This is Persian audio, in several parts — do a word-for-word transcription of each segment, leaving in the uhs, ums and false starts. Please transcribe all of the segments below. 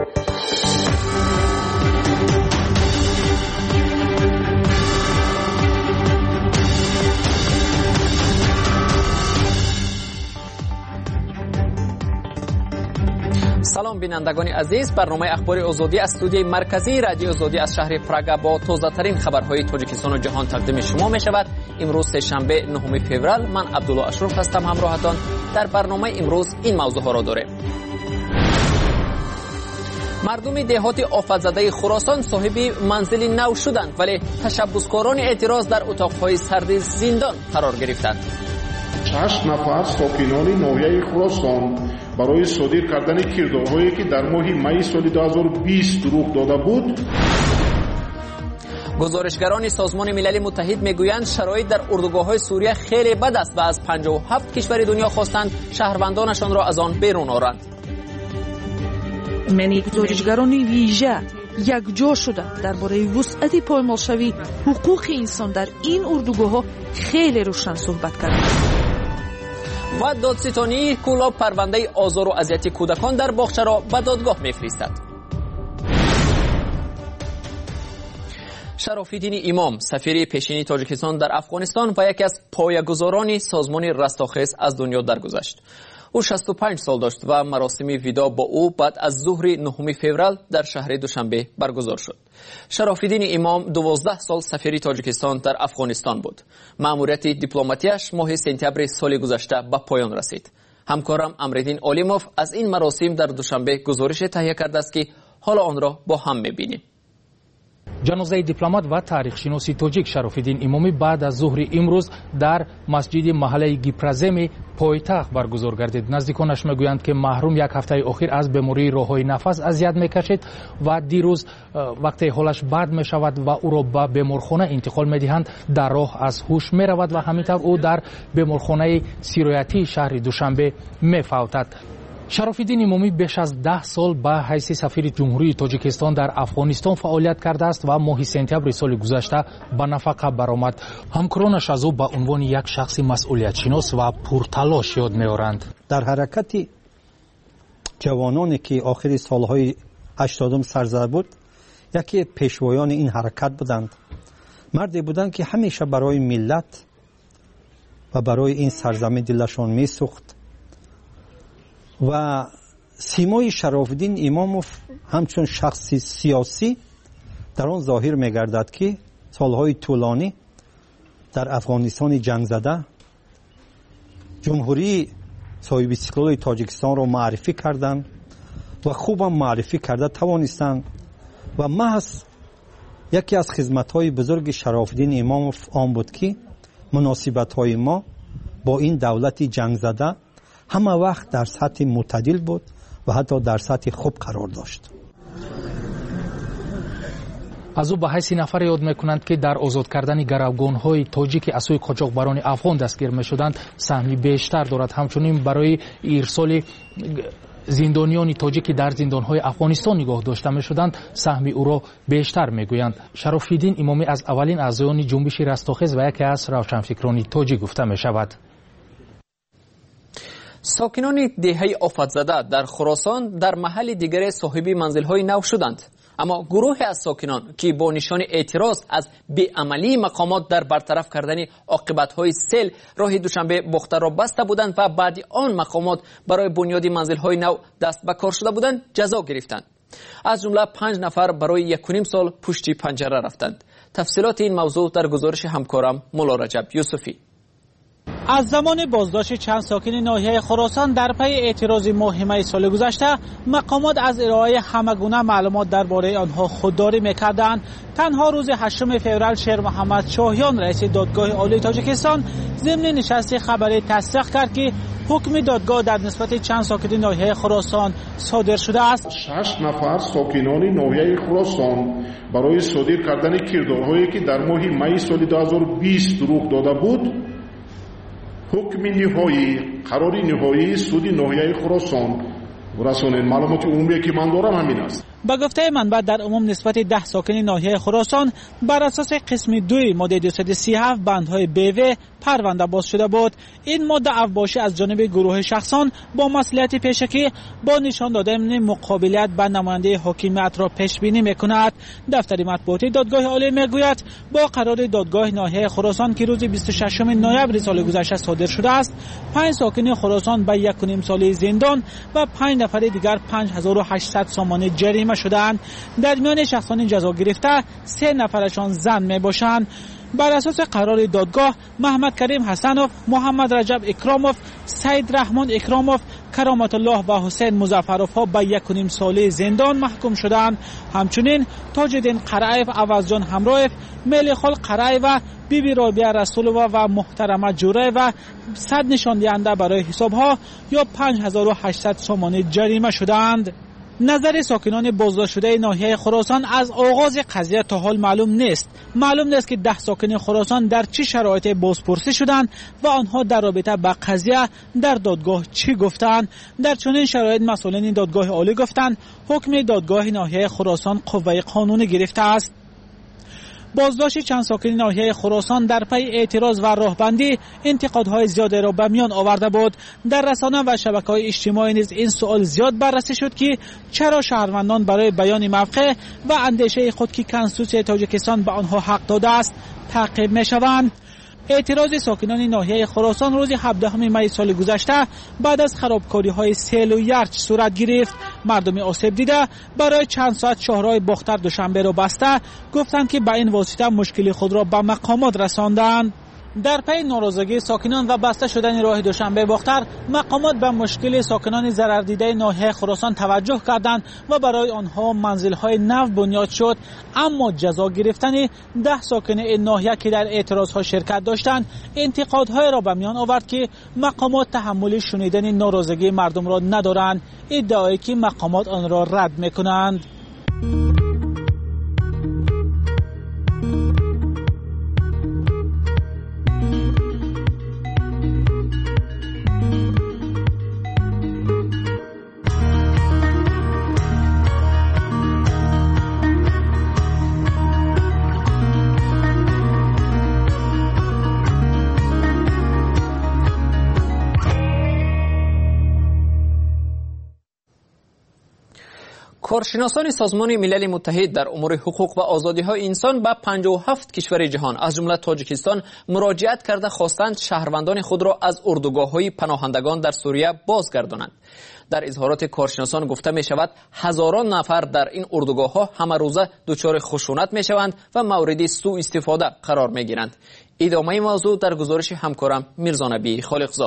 سلام بینندگان عزیز، برنامه اخبار آزادی از استودیوی مرکزی رادیو آزادی از شهر پراگ با تازه ترین خبرهای تاجیکستان و جهان تقدیم شما می شود. امروز سه شنبه نهم فوریه، من عبدالله اشرف هستم. همراهتان در برنامه امروز این موضوع ها را داریم. مردم دهات آفت‌زده خراسان صاحب منزل نو شدند، ولی تشبسکاران اعتراض در اتاقهای سرد زندان قرار گرفتند. شش نفر ساکنان ناحیه خراسان برای صادر کردن کردارهایی که در ماه می سال دو هزار و بیست رخ داده بود. گزارشگران سازمان ملل متحد میگویند شرایط در اردوگاه‌های سوریه خیلی بد است و از پنجاه و هفت کشور دنیا خواستند شهروندانشان را از آن بیرون آورند. منی گزارشگران ویژه یک جا شده درباره وسعت پایمالشوی حقوق انسان در این اردوگاه‌ها خیلی روشن صحبت کردند. و دادستانی کلاب پرونده آزار و اذیت کودکان در باغچه را به دادگاه می‌فرستد. شراف‌الدین امام سفیر پیشین تاجیکستان در افغانستان و یکی از پایه‌گذاران سازمان رستاخیز از دنیا درگذشت. او شصت و پنج سال داشت و مراسم ویدا با او بعد از ظهر نهم فوریه در شهر دوشنبه برگزار شد. شراف‌الدین امام دوازده سال سفیر تاجیکستان در افغانستان بود. مأموریت دیپلماتیش ماه سپتامبر سال گذشته به پایان رسید. همکارم امرالدین علیموف از این مراسم در دوشنبه گزارش تهیه کرده است که حالا آن را با هم می‌بینیم. جنازه دیپلمات و تاریخشناس تاجیک شراف‌الدین امامی بعد از ظهر امروز در مسجد محله گیپرزم پایتخت برگزار گردید. نزدیکانش میگویند که محروم یک هفته اخیر از بیماری راههای نفس اذیت میکشید و دیروز وقتی حالش بد میشود و او را به بیمارخانه انتقال میدهند در راه از هوش میرود و همینطور او در بیمارخانه سیرایتی شهر دوشنبه میفوتد. شراف‌الدین امامی بیش از ده سال به حیث سفیر جمهوری تاجیکستان در افغانستان فعالیت کرده است و ماه سپتامبر سال گذشته به نفقه برآمد. همکارانش از او به عنوان یک شخص مسئولیت شناس و پرتلاش یاد می‌آورند. در حرکت جوانانی که آخر سالهای هشتادم سرزده بود، یکی پیشوایان این حرکت بودند. مردی بودند که همیشه برای ملت و برای این سرزمین دلشان می‌سوخت و سیمای شراف‌الدین اماموف همچون شخصی سیاسی در آن ظاهر می‌گردد که سالهای طولانی در افغانستان جنگ زده جمهوری صاحب استقلال تاجیکستان را معرفی کردند و خوبم معرفی کرده توانستند و محض یکی از خدمت‌های بزرگ شراف‌الدین اماموف آن بود که مناسبت‌های ما با این دولت جنگ زده همه وقت در سطح معتدل بود و حتی در سطح خوب قرار داشت. از او به حیث نفر یاد میکنند که در آزاد کردن گروگان‌های تاجیک از سوی قاچاقبران افغان دستگیر میشدند سهمی بیشتر دارد. همچنین برای ارسال زندانیان تاجیک در زندان‌های افغانستان نگاه داشته میشدند سهمی او را بیشتر میگویند. شراف‌الدین امامی از اولین اعضایان جنبش رستاخیز و یکی از روشنفکران تاجیک گفته میشود. ساکنان دهه آفت‌زده در خراسان در محل دیگر صاحب منزل‌های نو شدند، اما گروهی از ساکنان که با نشان اعتراض از بی‌عملی مقامات در برطرف کردن عاقبت‌های سیل راه دوشنبه باخته را بسته بودند و بعد آن مقامات برای بنیاد منزل‌های نو دست به کار شده بودند جزا گرفتند. از جمله پنج نفر برای یک و نیم سال پشت پنجره رفتند. تفصیلات این موضوع در گزارش همکارم مولا رجب یوسفی. از زمان بازداشت چند ساکن ناحیه خراسان در پی اعتراض ماه می سال گذشته مقامات از ارائه همگونه معلومات درباره آنها خودداری می‌کردند. تنها روز هشتم فوریه شیر محمد شاهیان رئیس دادگاه عالی تاجیکستان ضمن نشست خبری تصدیق کرد که حکم دادگاه در نسبت چند ساکن ناحیه خراسان صادر شده است. شش نفر ساکنان ناحیه خراسان برای صادر کردن کردارهایی که در ماه می سال دو هزار و بیست رخ داده بود حکم نهایی قرار نهایی سود ناحیه خراسان رسانه معلومات عمومی که من دارم همین است. به گفته منبع در عموم نسبت ده ساکن ناحیه خراسان بر اساس قسم دوی ماده دویست و سی و هفت بندهای بیوه پرونده باز شده بود. این ماده افباشی از جانب گروه شخصان با مصلحت پیشکی با نشان دادن مقابلیت با نماینده حاکمیت را پیش بینی میکند. دفتر مطبوعاتی دادگاه عالی میگوید با قرار دادگاه ناحیه خراسان که روز بیست و ششم نوامبر سال گذشته صادر شده است، پنج ساکن خراسان به یک و نیم ساله زندان و پنج نفر دیگر پنج هزار و هشتصد سامان جریمه شدند. در میان شخصان جزا گرفته سه نفرشان زن می باشند. بر اساس قرار دادگاه محمد کریم حسنوف، محمد رجب اکراموف، سید رحمان اکراموف، کرامت الله و حسین مظفرов ها به یک و نیم ساله زندان محکوم شدند. همچنین تاج‌الدین قرائف، عوضجان همراهیف، ملیخال قرائف، بی بی رابعه رسولова و محترمه جورایeva صد نشان دهنده برای حسابها یا پنج هزار و هشتصد سامان جریمه شدند. نظر ساکنان بازداشت شده ناحیه خراسان از آغاز قضیه تا حال معلوم نیست. معلوم نیست که ده ساکن خراسان در چه شرایط بازپرسی شدند و آنها در رابطه با قضیه در دادگاه چی گفتند. در چنین شرایط مسئولین دادگاه عالی گفتند حکم دادگاه ناحیه خراسان قوه قانونی گرفته است. بازداشت چند ساکن ناحیه خراسان در پی اعتراض و راهبندی انتقادهای زیادی را به میان آورده بود. در رسانه و شبکه‌های اجتماعی نیز این سوال زیاد بررسی شد که چرا شهروندان برای بیان موقع و اندیشه خود که کنستیتوسیون تاجیکستان به آنها حق داده است تعقیب می‌شوند. اعتراض ساکنان ناحیه خراسان روز هفدهم می سال گذشته بعد از خرابکاری‌های سیل و یرچ صورت گرفت. مردم آسیب دیده برای چند ساعت شاهراه باختر دوشنبه را بسته گفتند که به این واسطه مشکل خود را به مقامات رساندند. در پی ناراضگی ساکنان و بسته شدن راه دوشنبه باختر، مقامات به مشکل ساکنان ضرر دیده ناحیه خراسان توجه کردند و برای آنها منزل‌های نو بنیاد شد. اما جزا گرفتن ده ساکن این ناحیه که در اعتراض‌ها شرکت داشتند انتقادهای را به میان آورد که مقامات تحمل شنیدن ناراضگی مردم را ندارند، ادعایی که مقامات آن را رد می‌کنند. کارشناسان سازمان ملل متحد در امور حقوق و آزادی‌های انسان به پنجاه و هفت کشور جهان از جمله تاجیکستان مراجعت کرده خواستند شهروندان خود را از اردوگاه‌های پناهندگان در سوریه بازگردانند. در اظهارات کارشناسان گفته می شود هزاران نفر در این اردوگاه‌ها همه روزه دچار خشونت می شوند و مورد سوء استفاده قرار می گیرند. ادامه موضوع در گزارش همکارم میرزا نبی خالقزاد.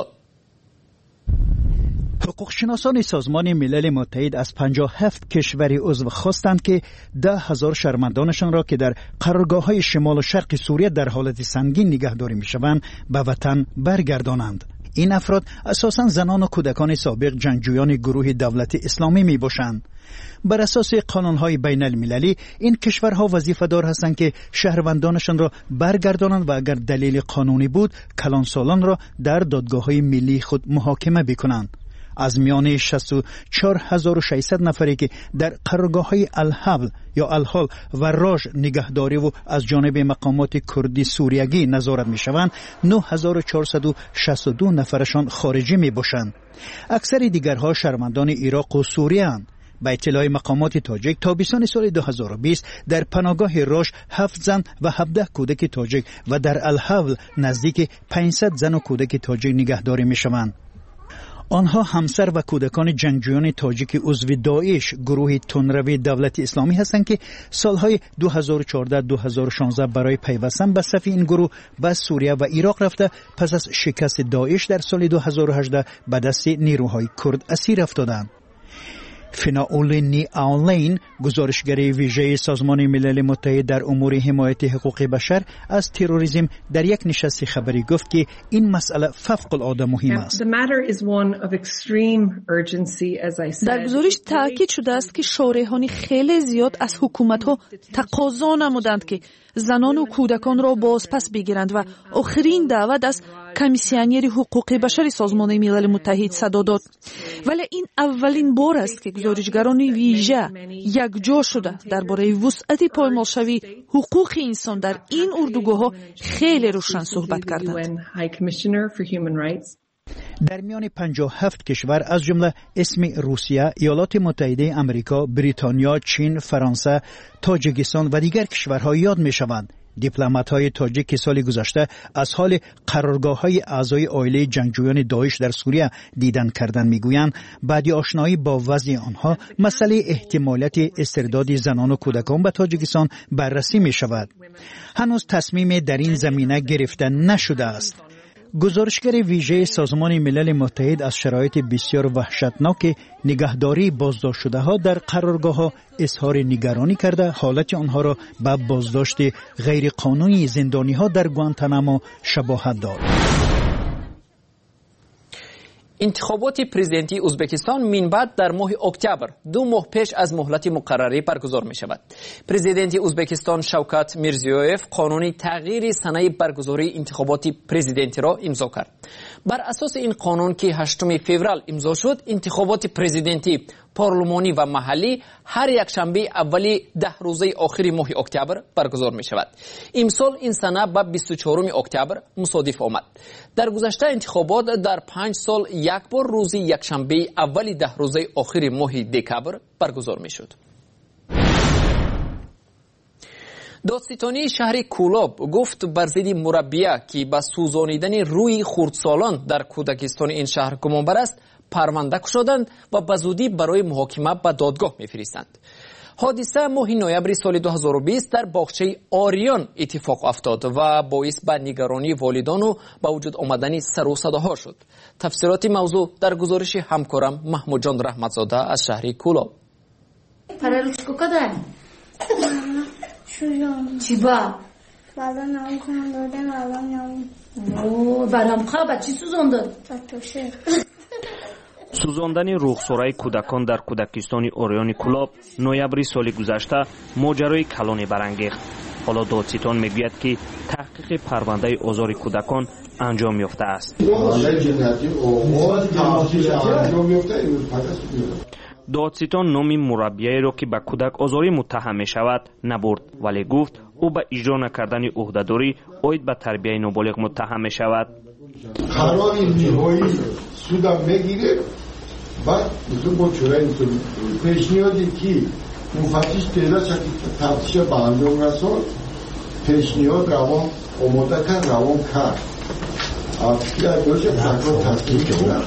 حقوق شناسان سازمان ملل متحد از پنجاه و هفت کشور عضو خواستند که ده هزار شهروندانشان را که در قرارگاه‌های شمال و شرق سوریه در حالت سنگین نگهداری می‌شوند به وطن برگردانند. این افراد اساساً زنان و کودکان سابق جنگجویان گروه دولت اسلامی میباشند. بر اساس قانون‌های بین المللی این کشورها وظیفه‌دار هستند که شهروندانشان را برگردانند و اگر دلیل قانونی بود کلانسالان را در دادگاه‌های ملی خود محاکمه بکنند. از میان شصت و چهار هزار و ششصد نفری که در قرارگاه‌های الحبل یا الحال و راج نگهداری و از جانب مقامات کردی سوریگی نظارت می‌شوند، نه هزار و چهارصد و شصت و دو نفرشان خارجی می‌باشند. اکثر دیگرها شهروندان عراق و سوریه اند. به اطلاع مقامات تاجیک تابستان سال دو هزار و بیست در پناهگاه راش هفت زن و هفده کودک تاجیک و در الحبل نزدیک پانصد زن و کودک تاجیک نگهداری می‌شوند. آنها همسر و کودکان جنگجویان تاجیک عضو داعش گروه تندروی دولت اسلامی هستند که سالهای دو هزار و چهارده دو هزار و شانزده برای پیوستن به صف این گروه به سوریه و عراق رفته پس از شکست داعش در سال دو هزار و هجده به دست نیروهای کرد اسیر افتادند. فناولینی آنلاین گزارشگر ویژه سازمان ملل متحد در امور حمایت حقوق بشر از تروریسم در یک نشست خبری گفت که این مسئله فوق العاده مهم است. در گزارش تاکید شده است که شارحان خیلی زیاد از حکومت‌ها تقاضا نمودند که زنان و کودکان را بازپس بگیرند و آخرین دعوت از комиссионери ҳуқуқи башари созмони милали муттаҳид садо дод. вале ин аввалин бор аст ки гузоришгарони вижа якҷо шуда дар бораи вусъати поймолшавии ҳуқуқи инсон дар ин урдугоҳҳо хеле рӯшан суҳбат карданд. در میان پنجاه و هفت کشور از جمله اسم روسیه، ایالات متحده آمریکا، بریتانیا، چین، فرانسه، تاجیکستان و دیگر کشورها یاد می شوند. دیپلمات‌های تاجیک که سال گذشته از حال قرارگاه‌های اعضای عائله جنگجویان داعش در سوریه دیدن کردن میگویند بعد آشنایی با وضع آنها مسئله احتمالیت استرداد زنان و کودکان به تاجیکستان بررسی می شود. هنوز تصمیم در این زمینه گرفته نشده است. گزارشگر ویژه سازمان ملل متحد از شرایط بسیار وحشتناک نگهداری بازداشت شده ها در قرارگاه ها اظهار نگرانی کرده حالت آنها را به بازداشت غیر قانونی زندانی ها در گوانتانامو شباهت دارد. انتخابات پرزیدنتی ازبکستان من بعد در ماه اکتبر دو ماه پیش از مهلت مقرری برگزار می شود. پرزیدنت ازبکستان شوکت میرزیویف قانون تغییر سنه برگزاری انتخابات پرزیدنتی را امضا کرد. بر اساس این قانون که هشتم فوریه امضا شد، انتخابات پرزیدنتی پارلمانی و محلی هر یک شنبه اولی ده روزه آخر ماه اکتبر برگزار می شود. امسال این سنه به بیست و چهارم اکتبر مصادف آمد. در گذشته انتخابات در پنج سال یک بار روزی یک شنبه اولی ده روزه آخر ماه دکبر برگزار می شد. دادستانی شهر کولاب گفت بر ضد مربیه که به سوزانیدن روی خردسالان در کودکستان این شهر گمانبر است پرونده شدند و به زودی برای محاکمه به دادگاه می‌فرستند. حادثه ماه نوامبر سال دو هزار و بیست در باغچه آریان اتفاق افتاد و باعث به نگرانی والدان و به وجود آمدن سر و صداها شد. تفسیرات موضوع در گزارش همکارم محمود جان رحمتزاده از شهر کولاب. پرالوچکو کدام؟ شجاع. چی با؟ بابا نام کنم دادم بابا نام. اوه بلام خواه چی سوزان داد؟ تاتوشه. سوزاندن رخسارای کودکان در کودکستان اوریان کولاب نوامبر سال گذشته ماجرای کلان برانگیخت. حالا دادستان میگوید که تحقیق پرونده آزار کودکان انجام یافته است. دادستان نام مربیایی را که به کودک آزاری متهم می شود نبرد، ولی گفت او به اجرا نکردن عهدهداری عاید به تربیت نابالغ متهم می شود. قرار نهایی سودم میگیره بعد میتون با چورای میتون پیشنیادی که مفتش پیدا چکی تفتیش به انجام رسان پیشنیاد روان آماده کرد روان کرد افتی ادوشه تکرار تصدیل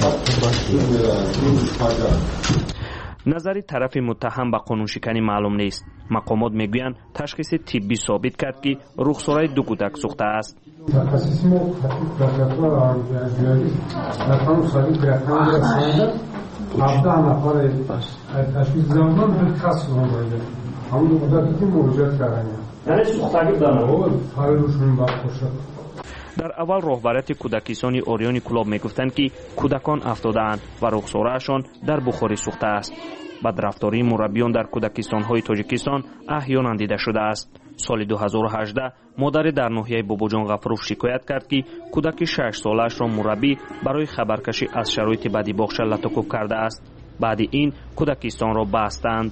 نظر طرف متهم به قانون شکنی معلوم نیست. مقامات میگویند تشخیص طبی ثابت کرد که رخسارای دو کودک سوخته است. تخصصی ما پرکاتور زیادی در قانون سالی گرفتن رسانده هفته نفر تشخیص زمان به کس رو باید همون مدتی که موجود کردن یعنی سوختگی دارن حال روشون باید خوشد. در اول راهبریت کودکستان اوریان کولاب میگفتند که کودکان افتاده‌اند و رخساره‌شان در بخاری سوخته است. بدرفتاری مربیان در کودکستان‌های تاجیکستان احیانا دیده شده است. سال دو هزار و هجده مادر در ناحیه باباجان غفروف شکایت کرد که کودک شش سالش را مربی برای خبرکشی از شرایط بدی باغچه لطکوب کرده است. بعد این کودکستان را بستند.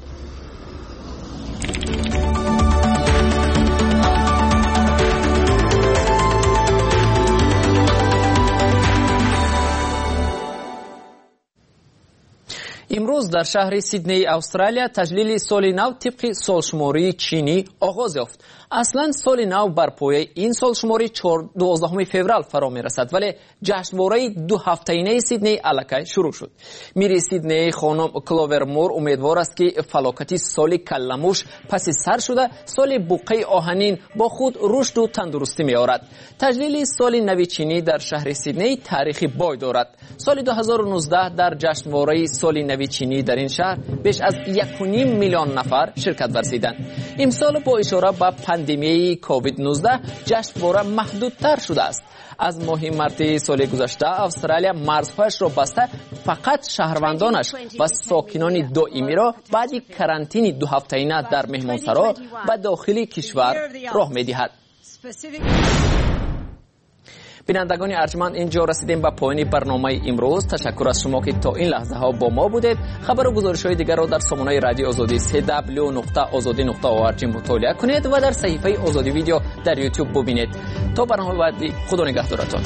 امروز در شهر سیدنی استرالیا تجلیل سال نو طبق سالشماری چینی آغاز یافت. اصلا سال نو بر پایه این سالشماری دوازدهم فوریه فرا میرسد، ولی جشنواره دو هفته‌ای سیدنی الکی شروع شد. میری سیدنی خانم کلوور مور امیدوار است که فلاکتی سال کلموش پس سر شده سال بوقه آهنین با خود رشد و تندرستی میآورد. تجلیل سال نو چینی در شهر سیدنی تاریخی بای دارد. سال دو هزار و نوزده در جشنواره سال نو چینی در این شهر بیش از یک و نیم میلیون نفر شرکت ورزیدند. امسال با اشاره به پاندمی کووید نوزده جشنواره محدودتر شده است. از ماه مارس سال گذشته استرالیا مرزهایش را بسته فقط شهروندانش و ساکنان دائمی را بعد کرانتین دو هفته‌ای در مهمانسرا به داخل کشور راه می‌دهد. بینندگان ارجمند، اینجا رسیدیم به پایان برنامه امروز. تشکر از شما که تا این لحظه ها با ما بودید. خبر و گزارش های دیگر را در سامانه رادیو آزادی سه دبلیو نقطه آزادی نقطه او آر جی مطالعه کنید و در صفحه آزادی ویدیو در یوتیوب ببینید. تا برنامه بعدی، خدا نگهدارتان.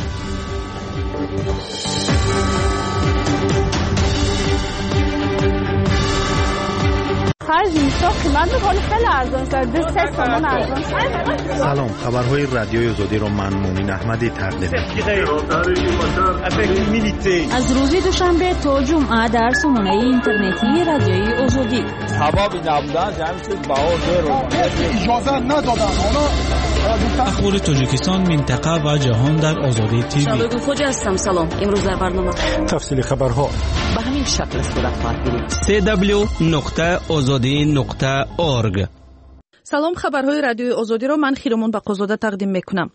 خرج میشه قیمت بکنی خیلی ارزان شد. سه تومان ارزان شد. سلام، خبرهای رادیوی آزادی رو من مومین احمدی تقدیم از روز دوشنبه تا جمعه در سامانه اینترنتی رادیوی آزادی. هوا بی نبودن جمع شد بهار زیر اجازه ندادن. حالا اخبار تاجیکستان، منطقه و جهان در آزادی تیوی. شبکه خوجا هستم. سلام. امروز در برنامه تفصیل خبرها به همین شکل صورت خواهد گرفت. سه دبلیو نقطه آزادی نقطه اورگ. سلام، خبرهای رادیوی آزادی را من خیرمون بقازاده تقدیم میکنم.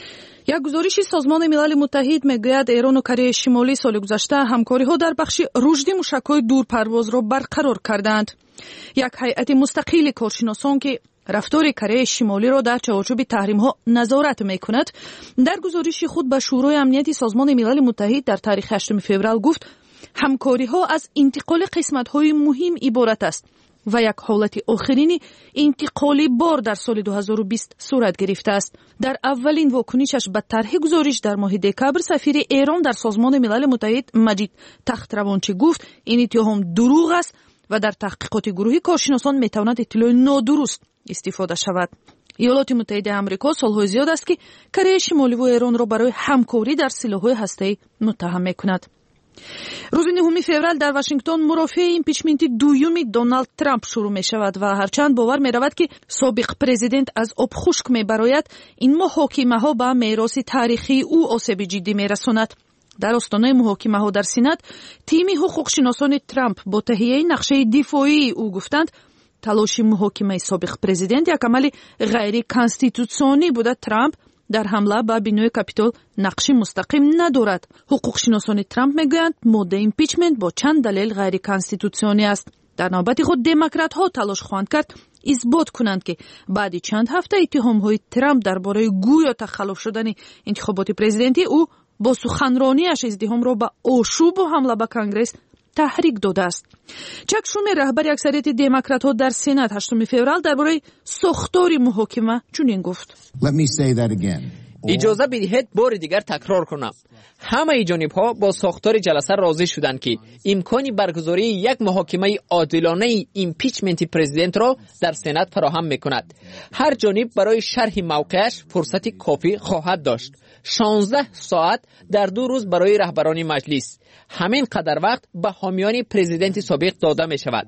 یک گزارشی سازمان ملل متحد میگوید ایران و کره شمالی سال گذشته همکاری‌ها در بخش رشد موشک‌های دورپرواز را برقرار کردند. یک هیئت مستقل کارشناسان که رفتار کره شمالی را در چارچوب تحریم‌ها نظارت می‌کند، در گزارش خود به شورای امنیت سازمان ملل متحد در تاریخ هشتم فوریه گفت همکاری‌ها از انتقال قسمت‌های مهم عبارت است و یک حالت آخرین انتقالی بار در سال دو هزار و بیست صورت گرفته است. در اولین واکنشش به طرح گزارش در ماه دکبر، سفیر ایران در سازمان ملل متحد مجید تخت‌روانچی گفت این اتهام دروغ است و در تحقیقات گروهی کارشناسان میتواند اطلاع نادرست استفاده شود. ایالات متحده آمریکا سالهای زیاد است که کره شمالی و ایران را برای همکاری در سلاح‌های هسته‌ای متهم می‌کند. روز نهم فوریه در واشنگتن مرافعه ایمپیچمنت دوم دونالد ترامپ شروع می شود و هرچند باور می رود که سابق پرزیدنت از آب خشک می براید، این محاکمه ها به میراث تاریخی او آسیب جدی می رساند. در آستانه محاکمه ها در سنات، تیم حقوق شناسان ترامپ با تهیه نقشه دفاعی او گفتند تلاش محاکمه سابق پرزیدنت یک عمل غیر کانستیتوسیونی بوده. ترامپ در حمله به بینای کاپیتول نقشی مستقیم ندارد. حقوق شناسان ترامپ میگویند ماده ایمپیچمنت با چند دلیل غیر کانستیتوسیونی است. در نوبت خود دموکرات ها تلاش خواهند کرد اثبات کنند که بعد چند هفته اتهام های ترامپ درباره گویا تخلف شدن انتخابات پرزیدنتی او با سخنرانیش ازدحام را به آشوب و حمله به کنگره تحریک داده است. چک شومر، رهبر اکثریت دموکرات ها در سنات، هشتم فوریه درباره ساختار محاکمه چنین گفت: اجازه بدهید بار دیگر تکرار کنم. همه جانب ها با ساختار جلسه راضی شدند که امکانی برگزاری یک محاکمه عادلانه ایمپیچمنت پرزیدنت را در سنات فراهم میکند. هر جانب برای شرح موقعش فرصت کافی خواهد داشت. شانزده ساعت در دو روز برای رهبران مجلس. همین قدر وقت به حامیان پرزیدنت سابق داده می شود.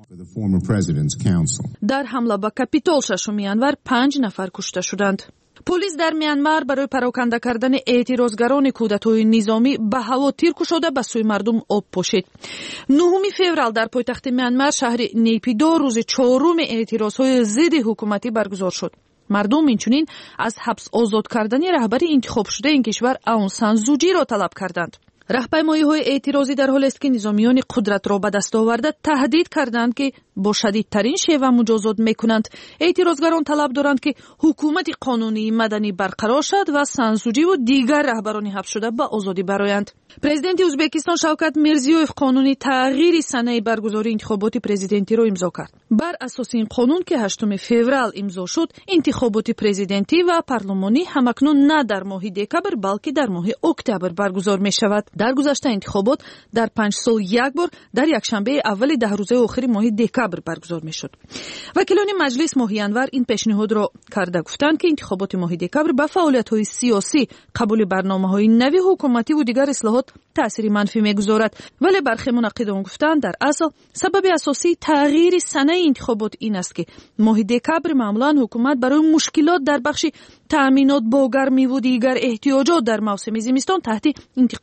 در حمله به کاپیتول ششم ینور پنج نفر کشته شدند. پلیس در میانمار برای پراکنده کردن اعتراضگران کودتای نظامی به هوا تیر کشیده به سوی مردم آب پاشید. نهم فوریه در پایتخت میانمار شهر نیپیدو روز چهارم اعتراضهای ضد حکومتی برگزار شد. مردم اینچنین از حبس آزاد کردن رهبر انتخاب شده این کشور آون سان سو چی را طلب کردند. راهپیمایی‌های اعتراضی در حالی است که نظامیان قدرت را به دست آورده تهدید کردند که با شدیدترین شیوه مجازات میکنند. اعتراضگران طلب دارند که حکومت قانونی مدنی برقرار شد و سان سو چی و دیگر رهبران حبس شده به آزادی برآیند. پرزیدنت ازبکستان شوکت میرزیویف قانونی تغییر سنه برگزاری انتخابات پرزیدنتی را امضا کرد. بر اساس این قانون که هشتم فوریه امضا شد، انتخابات پرزیدنتی و پارلمانی همکنون نه در ماه دکبر بلکه در ماه اکتبر برگزار می شود. در گذشته انتخابات در پنج سال یک بار در یک شنبه اول ده روزه آخر ماه دکبر برگزار می شد. وکیلان مجلس ماه ینور این پیشنهاد را کرده گفتند که انتخابات ماه دکبر به فعالیت‌های سیاسی، قبول برنامه‌های نوی حکومتی و دیگر اصلاحات تأثیر منفی می‌گذارد. ولی برخی منقدان گفتند در اصل سبب اساسی تغییر سنه انتخابات این است که ماه دکبر معمولاً حکومت برای مشکلات در بخش تأمینات با گرمی و دیگر احتیاجات در موسم زمستان تحت انتقاد شدید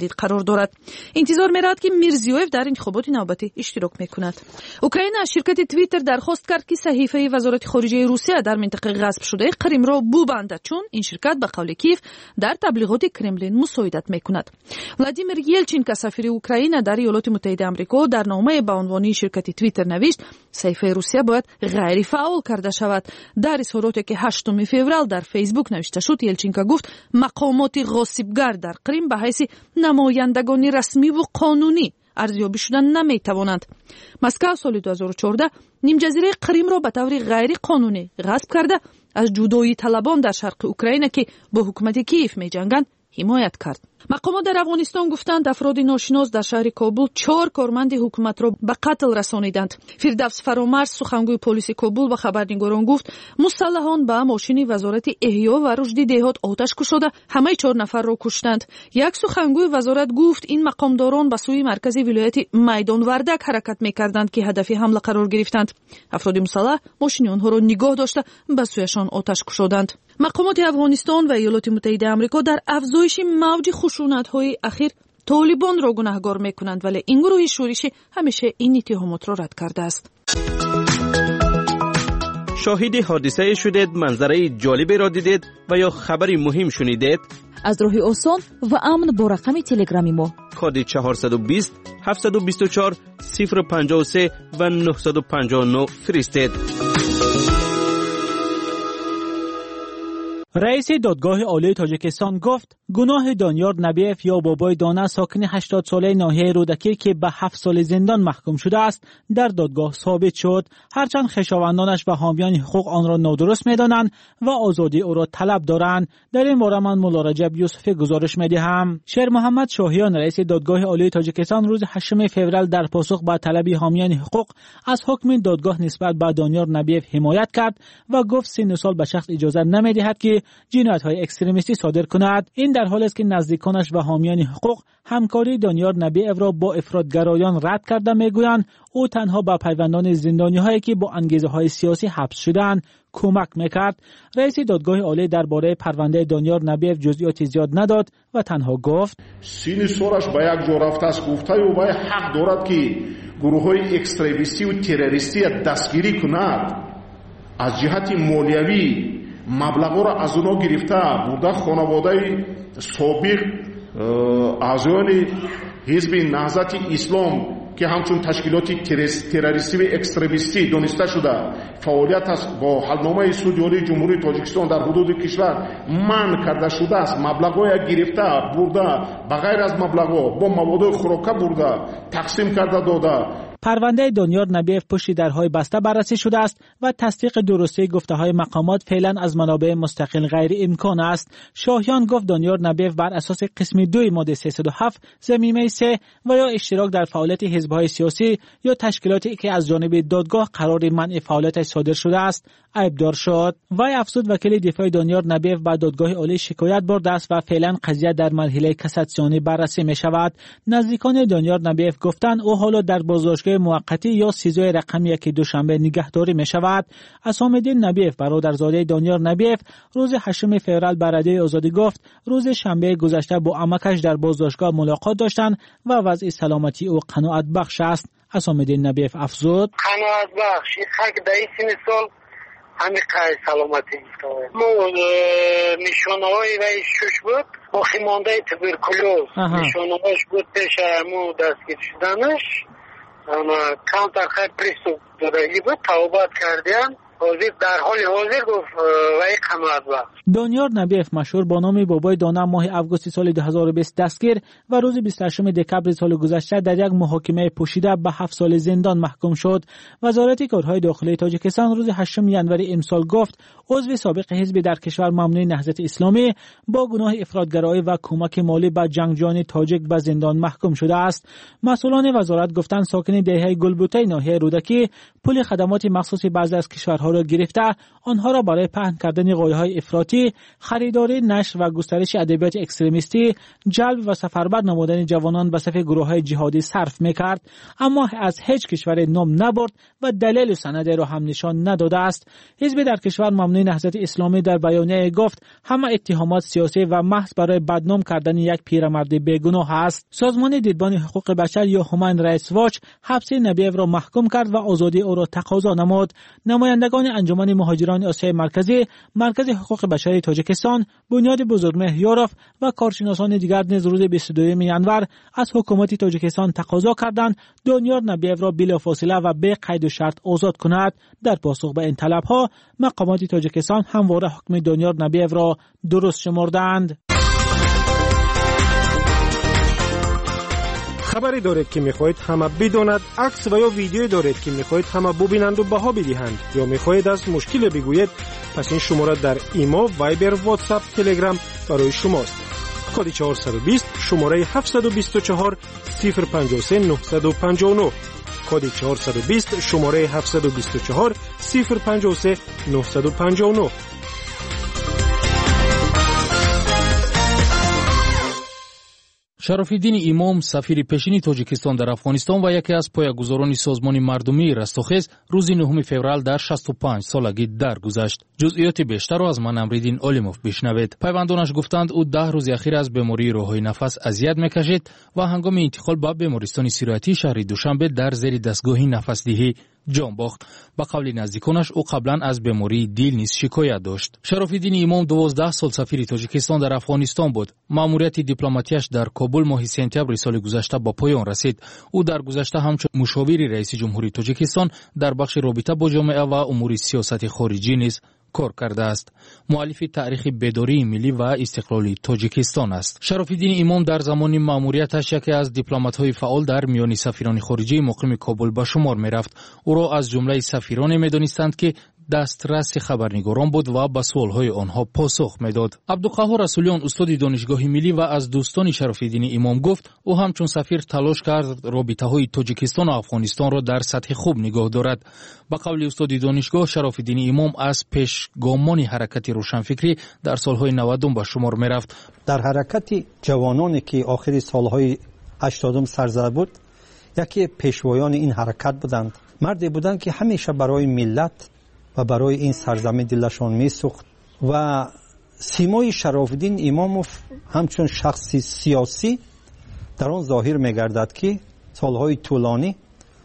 جدید قرار دارد. انتظار می‌رود که میرزیویف در انتخابات نوبتی اشتراک می‌کند. اوکراین از شرکت توییتر درخواست کرد که صحیفه وزارت خارجه روسیه در منطقه غصب شده کریم را ببندد، چون این شرکت به قول کیف در تبلیغات کرملین مساعدت می‌کند. ولادیمیر یلچین که سفیر اوکراین در ایالات متحده آمریکا در نامه به عنوان شرکت توییتر نوشت صحیفه روسیه باید غیر فعال کرده شود. در اظهاراتی که هشتم فوریه در فیسبوک نوشته شد، یلچینکا گفت مقامات غاصبگر در کریم به حیث نمایندگان رسمی و قانونی ارزیابی شدن نمیتوانند. مسکو سال دو هزار و چهارده نیم جزیره کریم را به طور غیر قانونی غصب کرده از جدایی طلبان در شرق اوکراین که با حکومت کیف می‌جنگند حمایت کرد. مقامات در افغانستان گفتند افراد ناشناس در شهر کابل چهار کارمند حکومت را به قتل رسانیدند. فردوس فرامرز سخنگوی پلیس کابل به خبرنگاران گفت مسلحان به ماشین وزارت احیا و رشد دهات آتش کشیده همه چهار نفر را کشتند. یک سخنگوی وزارت گفت این مقامداران به سوی مرکز ولایت میدان وردک حرکت می‌کردند که هدف حمله قرار گرفتند. افراد مسلح ماشین آنها را نگاه داشته به سویشان آتش کشیدند. مقامات افغانستان و ایالات متحده آمریکا در افزایش موج خشونت‌های اخیر طالبان را گناهکار می‌کنند، ولی این گروه شورشی همیشه این اتهامات را رد کرده است. شاهد حادثه شدید، منظره جالبی را دیدید و یا خبری مهم شنیدید؟ از راه آسان و امن با رقم تلگرامی ما کد چهارصد و بیست هفتصد و بیست و چهار صفر پنجاه و سه و نهصد و پنجاه و نه فرستید. رئیس دادگاه عالی تاجیکستان گفت گناه دانیار نبیف یا بابای دانه ساکن هشتاد ساله ناحیه رودکی که به هفت سال زندان محکوم شده است در دادگاه ثابت شد، هرچند خویشاوندانش و حامیان حقوق آن را نادرست می‌دانند و آزادی او را طلب دارند. در این باره من مولا رجب یوسفی گزارش می‌دهم. شیر محمد شاهیان رئیس دادگاه عالی تاجیکستان روز هشتم فوریه در پاسخ به طلب حامیان حقوق از حکم دادگاه نسبت به دانیار نبیف حمایت کرد و گفت سن سال به شخص اجازه نمی‌دهد که جنایت‌های اکستریمیستی صادر کند. این در حالی است که نزدیکانش و حامیان حقوق همکاری دانیار نبیف را با افراطگرایان رد کرده میگویند او تنها به پیوندان زندانی‌هایی که با انگیزه‌های سیاسی حبس شدند کمک میکرد. رئیس دادگاه عالی درباره پرونده دانیار نبیف جزئیات زیاد نداد و تنها گفت سین سورش به یک جا رفته است، گفته او باید حق دارد که گروه‌های اکستریمیستی و تروریستی دستگیری کند. از جهت مالیوی مبلغ را از اونا گرفته بوده خانواده سابق اعضایان حزب نهضت اسلام که همچون تشکیلات تروریستی و اکستریمیستی دانسته شده فعالیت است با حلنامه سود عالی جمهوری تاجیکستان در حدود کشور منع کرده شده است. مبلغ‌های گرفته برده بغیر از مبلغ‌ها با مواد خوراکه برده تقسیم کرده داده. پرونده دانیار نبیف پشت درهای بسته بررسی شده است و تصدیق درستی گفته‌های مقامات فعلا از منابع مستقل غیر امکان است. شاهیان گفت دانیار نبیف بر اساس قسم دو ماده سیصد و هفت ضمیمه سه و یا اشتراک در فعالیت حزب‌های سیاسی یا تشکیلاتی که از جانب دادگاه قرار منع فعالیت صادر شده است عیبدار شد. وی افزود وکیل دفاع دانیار نبیف به دادگاه عالی شکایت برده است و فعلا قضیه در مرحله کاساسیونی بررسی می شود. نزدیکان دانیار نبیف گفتند او حالا در بازداشتگاه موقتی یا سیزده رقمی که دوشنبه نگهداری می شود. اسام‌الدین نبیف برادرزاده دانیار نبیف روز هشتم فوریه به رادیو آزادی گفت روز شنبه گذشته با عمکش در بازداشتگاه ملاقات داشتند و وضع سلامتی او قناعت بخش است. اسام‌الدین نبیف افزود قناعت بخش حق در این سال همین قای سلامتی افتاده. مو نشانه‌های وی شش بود با خیمانده تبرکلوز نشانه‌هاش بود پیش مو دستگیر شدنش اما کانتر خیلی پریستوپ دادگی بود توبت کردیم حاضر در حال حاضر گفت وی قناعت بخش. دانیار نبیف مشهور با نام بابای دانه ماه آگوست سال دو هزار و بیست دستگیر و روز بیست و هشتم دکبر سال گذشته در یک محاکمه پوشیده به هفت سال زندان محکوم شد. وزارت کارهای داخلی تاجیکستان روز هشتم ژانویه امسال گفت عضو سابق حزب در کشور ممنوع نهضت اسلامی با گناه افراطگرایی و کمک مالی به جنگجویان تاجیک به زندان محکوم شده است. مسئولان وزارت گفتند ساکن دهه گلبوته ناحیه رودکی پول خدمات مخصوص بعضی از کشورهای ها را گرفته آنها را برای پهن کردن غایه‌های افراطی، خریداری، نشر و گسترش ادبیات اکستریمیستی، جلب و سفربر نمودن جوانان به صف گروه‌های جهادی صرف می‌کرد، اما از هیچ کشور نام نبرد و دلیل و سند را هم نشان نداده است. حزب در کشور ممنوع نهضت اسلامی در بیانیه گفت همه اتهامات سیاسی و محض برای بدنام کردن یک پیرمرد بیگناه است. سازمان دیدبان حقوق بشر یا هومن رایتس واچ حبس نبیف را محکوم کرد و آزادی او را تقاضا نمود. نمایندگان انجمن مهاجران آسیای مرکزی، مرکز حقوق بشری تاجیکستان، بنیاد بزرگمهر یوروف و کارشناسان دیگر نیز روز بیست و دوم ژانویه از حکومت تاجیکستان تقاضا کردند دانیار نبیف را بلافاصله و به قید و شرط آزاد کند. در پاسخ به این طلب‌ها مقامات تاجیکستان همواره حکم دانیار نبیف را درست شمردند. خبری دارید که میخواهید همه بداند، عکس و یا ویدیویی دارید که میخواهید همه ببینند و بها بدهند، یا میخواهید از مشکل بگویید، پس این شماره در ایما، وایبر، واتساپ، تلگرام برای شماست. کد چهارصد و بیست شماره هفتصد و بیست و چهار صفر پنجاه و سه نهصد و پنجاه و نه. کد چهارصد و بیست شماره هفتصد و بیست و چهار صفر پنجاه و سه نهصد و پنجاه و نه. شرافالدین امام سفیر پیشین تاجیکستان در افغانستان و یکی از پایه‌گذاران سازمان مردمی رستاخیز روز نهم فوریه در شصت و پنج سالگی درگذشت. جزئیات بیشتر را از من امریدین اولیموف بشنوید. پیوندانش گفتند او ده روز اخیر از بیماری راههای نفس اذیت می‌کشید و هنگام انتقال به بیمارستان استراحتی شهر دوشنبه در زیر دستگاه نفس‌دهی جان باخت. با قول نزدیکانش او قبلا از بیماری دیل نیز شکایت داشت. شرافالدین امام دوازده سال سفیر تاجیکستان در افغانستان بود. مأموریت دیپلماتیش در کابل ماه سپتامبر سال گذشته با پایان رسید. او در گذشته همچون مشاور رئیس جمهوری تاجیکستان در بخش رابطه با جامعه و امور سیاست خارجی نیز کار کرده است. مؤلف تاریخ بیداری ملی و استقلال تاجیکستان است. شرافالدین امام در زمان مأموریتش یکی از دیپلمات‌های فعال در میان سفیران خارجی مقیم کابل به شمار می‌رفت. او را از جمله سفیران می‌دانستند که دسترس خبرنگاران بود و به سوال‌های آنها پاسخ می‌داد. عبدالقهار رسولیان استاد دانشگاه ملی و از دوستان شرافالدین امام گفت او همچون سفیر تلاش کرد رابطه‌های تاجیکستان و افغانستان را در سطح خوب نگاه دارد. با قول استاد دانشگاه شرافالدین امام از پیشگامان حرکت روشنفکری در سال‌های نود به شمار می‌رفت. در حرکت جوانانی که آخر سال‌های هشتاد سر زده بود یکی پیشوایان این حرکت بودند. مردی بودند که همیشه برای ملت و برای این سرزمین دلشان میسوخت و سیمای شرافالدین اماموف همچون شخصی سیاسی در آن ظاهر میگردد که سالهای طولانی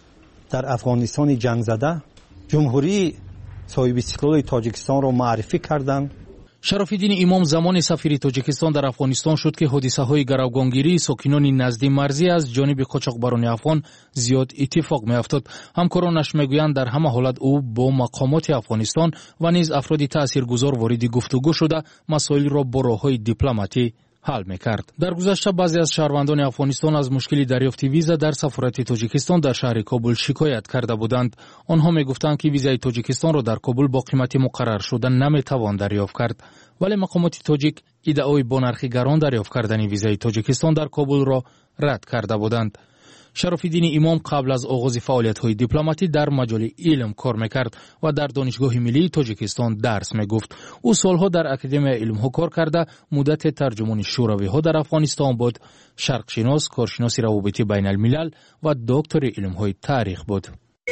در افغانستان جنگ زده جمهوری صاحب استقلال تاجیکستان را معرفی کردند. شرافالدین امام زمان سفیر تاجیکستان در افغانستان شد که حادثه‌های گروگانگیری ساکنان نزدیک مرزی از جانب قاچاقبران افغان زیاد اتفاق می‌افتاد. همکارانش میگویند در همه حالت او با مقامات افغانستان و نیز افراد تاثیرگذار وارد گفتگو شده مسائل را با راه‌های دیپلماتی حل می‌کرد. در گذشته بعضی از شهروندان افغانستان از مشکل دریافت ویزا در سفارت تاجیکستان در شهر کابل شکایت کرده بودند. آنها می‌گفتند که ویزای تاجیکستان را در کابل با قیمت مقرر شده نمی‌توان دریافت کرد. ولی مقامات تاجیک ادعای با نرخ گران دریافت کردن ویزای تاجیکستان در کابل را رد کرده بودند. شرافالدین امام قبل از آغاز فعالیت‌های دیپلماتی در مجال علم کار می‌کرد و در دانشگاه ملی تاجیکستان درس می‌گفت. او سالها در اکادمی علم‌ها کار کرده، مدت ترجمان شوروی‌ها در افغانستان بود، شرقشناس، کارشناس روابط بین الملل و دکتر علم‌های تاریخ بود.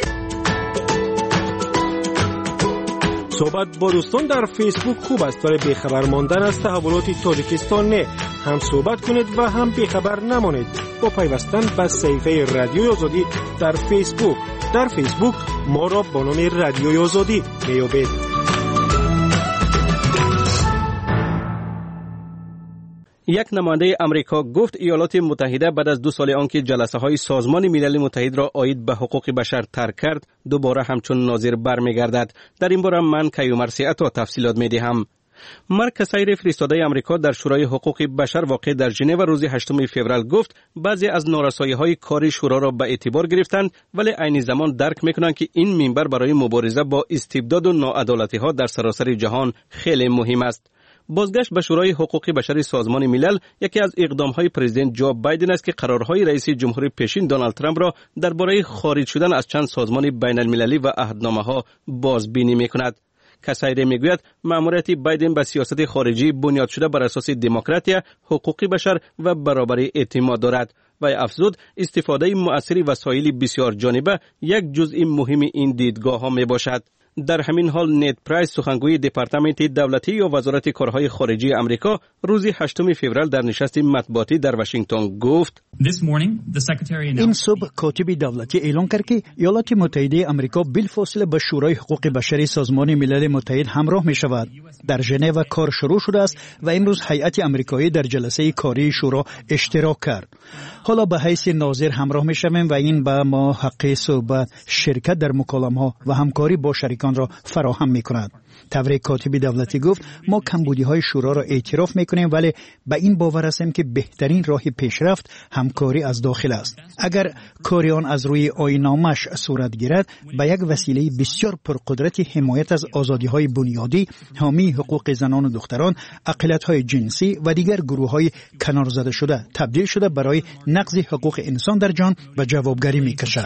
صحبت با دوستان در فیسبوک خوب است، ولی بیخبر ماندن از تحولات تاجیکستان نه. هم صحبت کنید و هم بیخبر نمانید با پیوستن به صفحه رادیوی آزادی در فیسبوک. در فیسبوک ما را با نام رادیوی آزادی میابید. یک نماینده امریکا گفت ایالات متحده بعد از دو سال آنکه جلسه های سازمان ملل متحد را عاید به حقوق بشر ترک کرد، دوباره همچون ناظر برمیگردد. در این باره من کیومرث عطا تفصیلات میدهم. مارک کسایر فرستاده امریکا در شورای حقوق بشر واقع در ژنو روز هشتم فوریه گفت بعضی از نارسایی‌های کاری شورا را به اعتبار گرفتند، ولی عین زمان درک میکنند که این منبر برای مبارزه با استبداد و ناعدالتی‌ها در سراسر جهان خیلی مهم است. بازگشت به شورای حقوق بشر سازمان ملل یکی از اقدام‌های پرزیدنت جو بایدن است که قرارهای رئیس جمهور پیشین دونالد ترامپ را درباره خارج شدن از چند سازمان بین المللی و عهدنامه‌ها بازبینی می‌کند. کسایره میگوید مأموریت بایدن به سیاست خارجی بنیاد شده بر اساس دموکراسی، حقوق بشر و برابری اعتماد دارد و افزود استفاده مؤثر وسایل بسیار جانبه یک جزء مهم این دیدگاه ها می باشد. در همین حال نیت پرایس سخنگوی دپارتمنت دولتی یا وزارت کارهای خارجی آمریکا روز هشتم فوریه در نشست مطبوعاتی در واشنگتن گفت این صبح کاتب دولتی اعلام کرد که ایالات متحده آمریکا بالفاصله به شورای حقوق بشری سازمان ملل متحد همراه می شود. در ژنو کار شروع شده است و امروز هیئت آمریکایی در جلسه کاری شورا اشتراک کرد. حالا به حیث ناظر همراه می شویم و این به ما حق صحبت، شرکت در مکالمه‌ها و همکاری با شریکان را فراهم می کند. طور کاتب دولتی گفت ما کمبودی های شورا را اعتراف می کنیم ولی به این باور هستیم که بهترین راه پیشرفت همکاری از داخل است. اگر کاری آن از روی آیین‌نامه‌اش صورت گیرد به یک وسیله بسیار پرقدرت حمایت از آزادی های بنیادی، حامی حقوق زنان و دختران، اقلیت های جنسی و دیگر گروه های کنار زده شده تبدیل شده برای نقض حقوق انسان در جهان و جوابگری می کشد.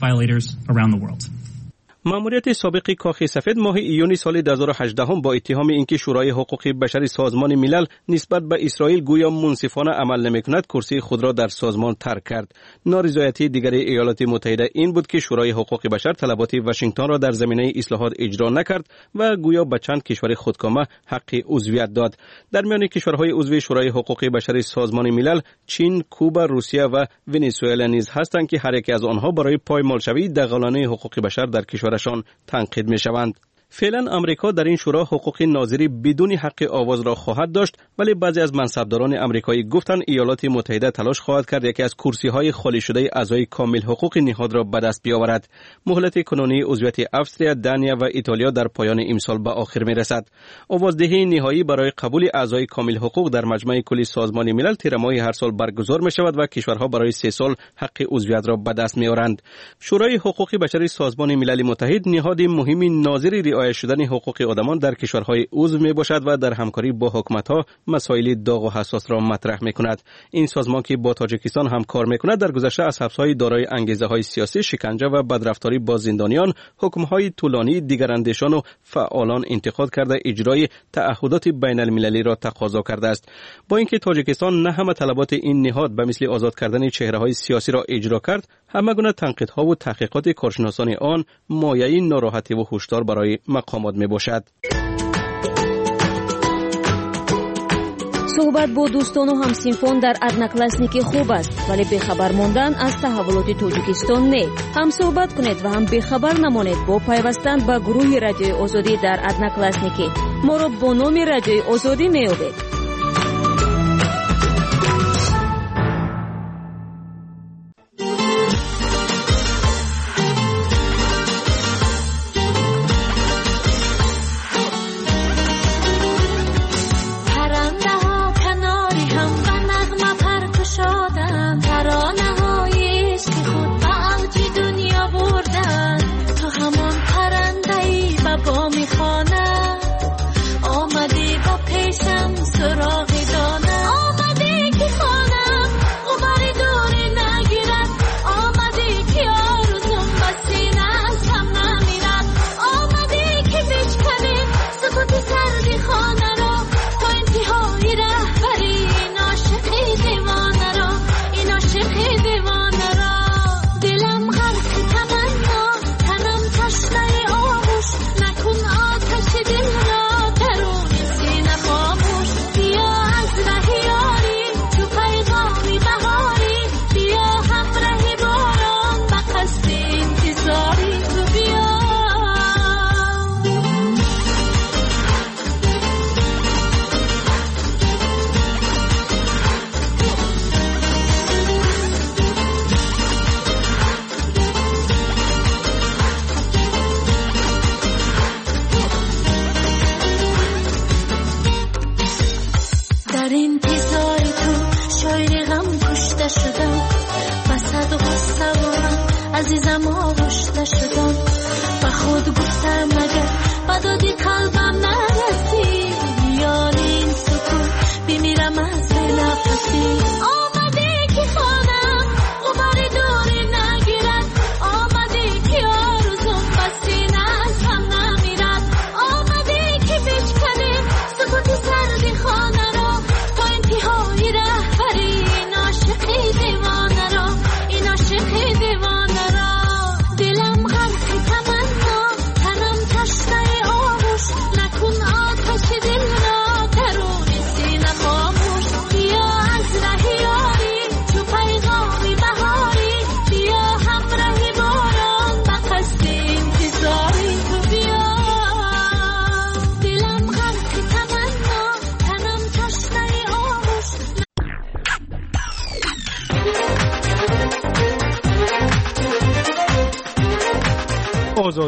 مأموریت سابق کاخ سفید ماه ایون سال دو هزار و هجده هم با اتهام اینکه شورای حقوق بشر سازمان ملل نسبت به اسرائیل گویا منصفانه عمل نمی‌کند کرسی خود را در سازمان ترک کرد. نارضایتی دیگر ایالات متحده این بود که شورای حقوق بشر طلبات واشنگتن را در زمینه اصلاحات اجرا نکرد و گویا به چند کشور خودکامه حق عضویت داد. در میان کشورهای عضو شورای حقوق بشر سازمان ملل چین، کوبا، روسیه و ونزوئلا نیز هستند که هر یک از آنها برای پایمالشوی دغلانه حقوق بشر در کشورشان تنقید می‌شوند. فعلا امریکا در این شورا حقوق ناظری بدون حق آواز را خواهد داشت، ولی بعضی از منصبداران امریکایی گفتند ایالات متحده تلاش خواهد کرد یکی از کرسی‌های خالی شده اعضای کامل حقوق نهاد را به دست بیاورد. مهلت کنونی عضویت استرالیا، دانیا و ایتالیا در پایان امسال به آخر میرسد. آوازدهی نهایی برای قبول اعضای کامل حقوق در مجمع کلی سازمان ملل تیر ماه هر سال برگزار می شود و کشورها برای سه سال حق عضویت را به دست میآورند. شورای حقوق بشر سازمان ملل متحد نهاد مهم ناظر رعایت شدن حقوق آدمان در کشورهای عضو می باشد و در همکاری با حکومت‌ها مسائل داغ و حساس را مطرح می کند. این سازمان که با تاجیکستان هم کار می کند در گذشته از حبس‌های دارای انگیزه‌های سیاسی، شکنجه و بدرفتاری با زندانیان، حکم‌های طولانی دیگراندیشان و فعالان انتقاد کرده اجرای تعهدات بین المللی را تقاضا کرده است. با اینکه تاجیکستان نه همه طلبات این نهاد به مثل آزاد کردن چهره‌های سیاسی را اجرا کرد، همه گونه تنقیدها و تحقیقات کارشناسان آن مایه ناراحتی و هشدار برای مقامات می باشد. صحبت با دوستان و همسینفان در ادناکلاسنیک خوب است، ولی بخبر ماندن از تحولات تاجیکستان نه. هم صحبت کنید و هم بخبر نمانید با پیوستن به گروه رادیوی آزادی در ادناکلاسنیک. ما را با نام رادیوی آزادی میابید. عزیزم آغشته شدم و خود گفتم مگر بدادی قلبم نرسی یار این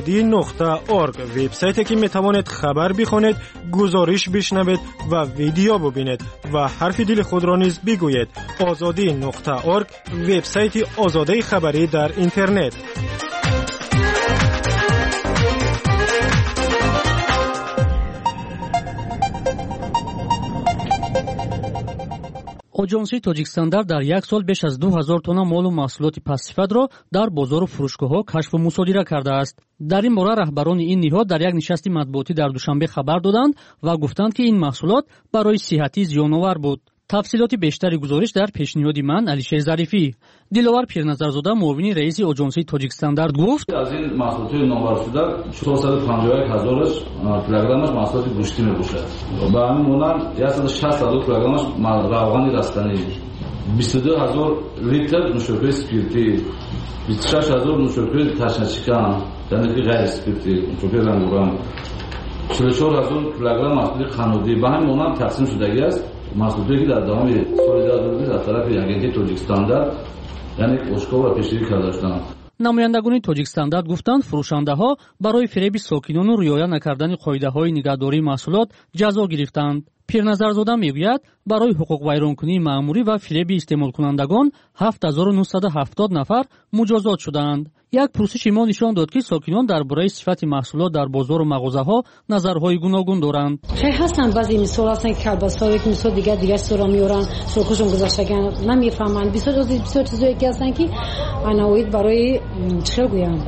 آزادی نقطه اورگ وبسایتی که میتوانید خبر بخونید، گزارش بشنوید و ویدیو ببینید و حرف دل خود را نیز بگویید. آزادی نقطه اورگ وبسایت آزادی خبری در اینترنت. آژانس تاجیکستان در یک سال بیش از دو هزار تن مال و محصولات پاسیفادро در بازار و فروشگاه‌ها کشف و مصادره کرده است. در این باره رهبران این نهاد در یک نشست مطبوعاتی در دوشنبه خبر دادند و گفتند که این محصولات برای صحتی زیان‌آور بود. تفصیلات بیشتری گزارش در پیشنهاد من علیشیر ظریفی. دلوار پیرنظرزاده معاون رئیس آژانس تاجیکستان در گفت از این محصولات نامبر شده چهارصد و پنجاه و یک هزارش کیلوگرمش محصولات گوشتی میباشد. به همین مانند صد و شصت هزار کیلوگرمش روغن رستنی، بیست و دو هزار لیتر نوشابه اسپریتی، بیست و شش هزار نوشابه تشنشکن یعنی غیر اسپریتی، نوشابه رنگارنگ، چهل و چهار هزار کیلوگرم محصول خانودی. به همین مانند تقسیم شدگی است محصولاتی که در دام سال دو هزار و بیست از طرف اگنسی تاجیکستان در یعنی اشکال و پیشگیری کرده شدند. نمایندگان تاجیکستان گفتند فروشنده‌ها برای فریب ساکنان و رعایت نکردن قاعده‌های نگهداری محصولات جزا گرفتند. پیرنظرزاده میگوید برای حقوق ویرانکنی مأموری و فریب استعمال کنندگان هفت هزار و نهصد و هفتاد نفر مجازات شدند. یک پرسش ما نشان داد که ساکنان درباره صفت محصولات در بازار و مغازه‌ها نظرهای گوناگون دارند. خیلی هستن بعضی مثال هستن که کلباس‌ها یک مثال دیگه دیگه سورا میورن سرخوشون گذاشتن نمیفهمن. بسیار بسیار چیزایی که هستن که انواید برای چه گویم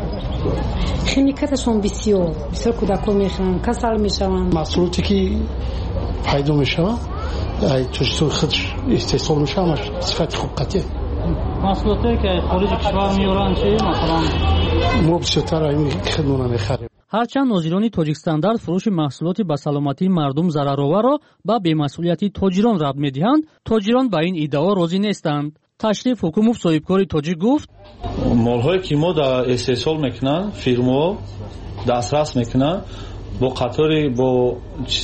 خمیکاتشون بسیار بسیار کودکان میخرن کسل میشون. محصولاتی که پیدا میشه ای توش خودش استحصال میشه همش صفت خوب قطعه. محصولاتی که خارج کشور میورن چی مثلا ما بسیارتر این خدمات میخریم. هرچند ناظران تاجیکستان در فروش محصولات به سلامتی مردم ضررآور را به بی‌مسئولیتی تاجران رد می‌دهند، تاجران به این ادعا راضی نیستند. تشریف حکومت صاحبکاری تاجیک گفت مال‌هایی که ما در استحصال میکنن فیرما دسترس میکنن با قطار با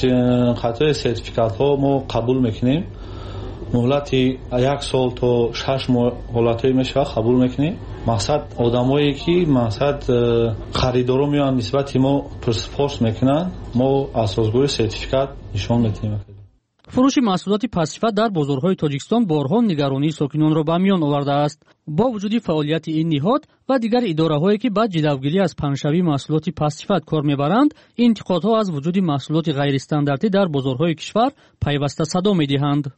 قطار سرتیفیکات ها ما قبول میکنیم. مهلت یک سال تا شش ماه حالتایی میشه قبول میکنیم. مقصد آدمایی که مقصد خریدارا میان نسبت ما پرسپورس میکنن ما اساسگوی سرتیفیکات نشان میدیم. فروش محصولات پاسیفات در بازارهای تاجیکستان بارها نگرانی ساکنان را به میان آورده است. با وجود فعالیت این نهاد و دیگر اداره‌هایی که با جلوگیری از پنه‌شوی محصولات پاسیفات کار میبرند، انتقادها از وجود محصولات غیر استانداردی در بازارهای کشور پیوسته صدا میدهند.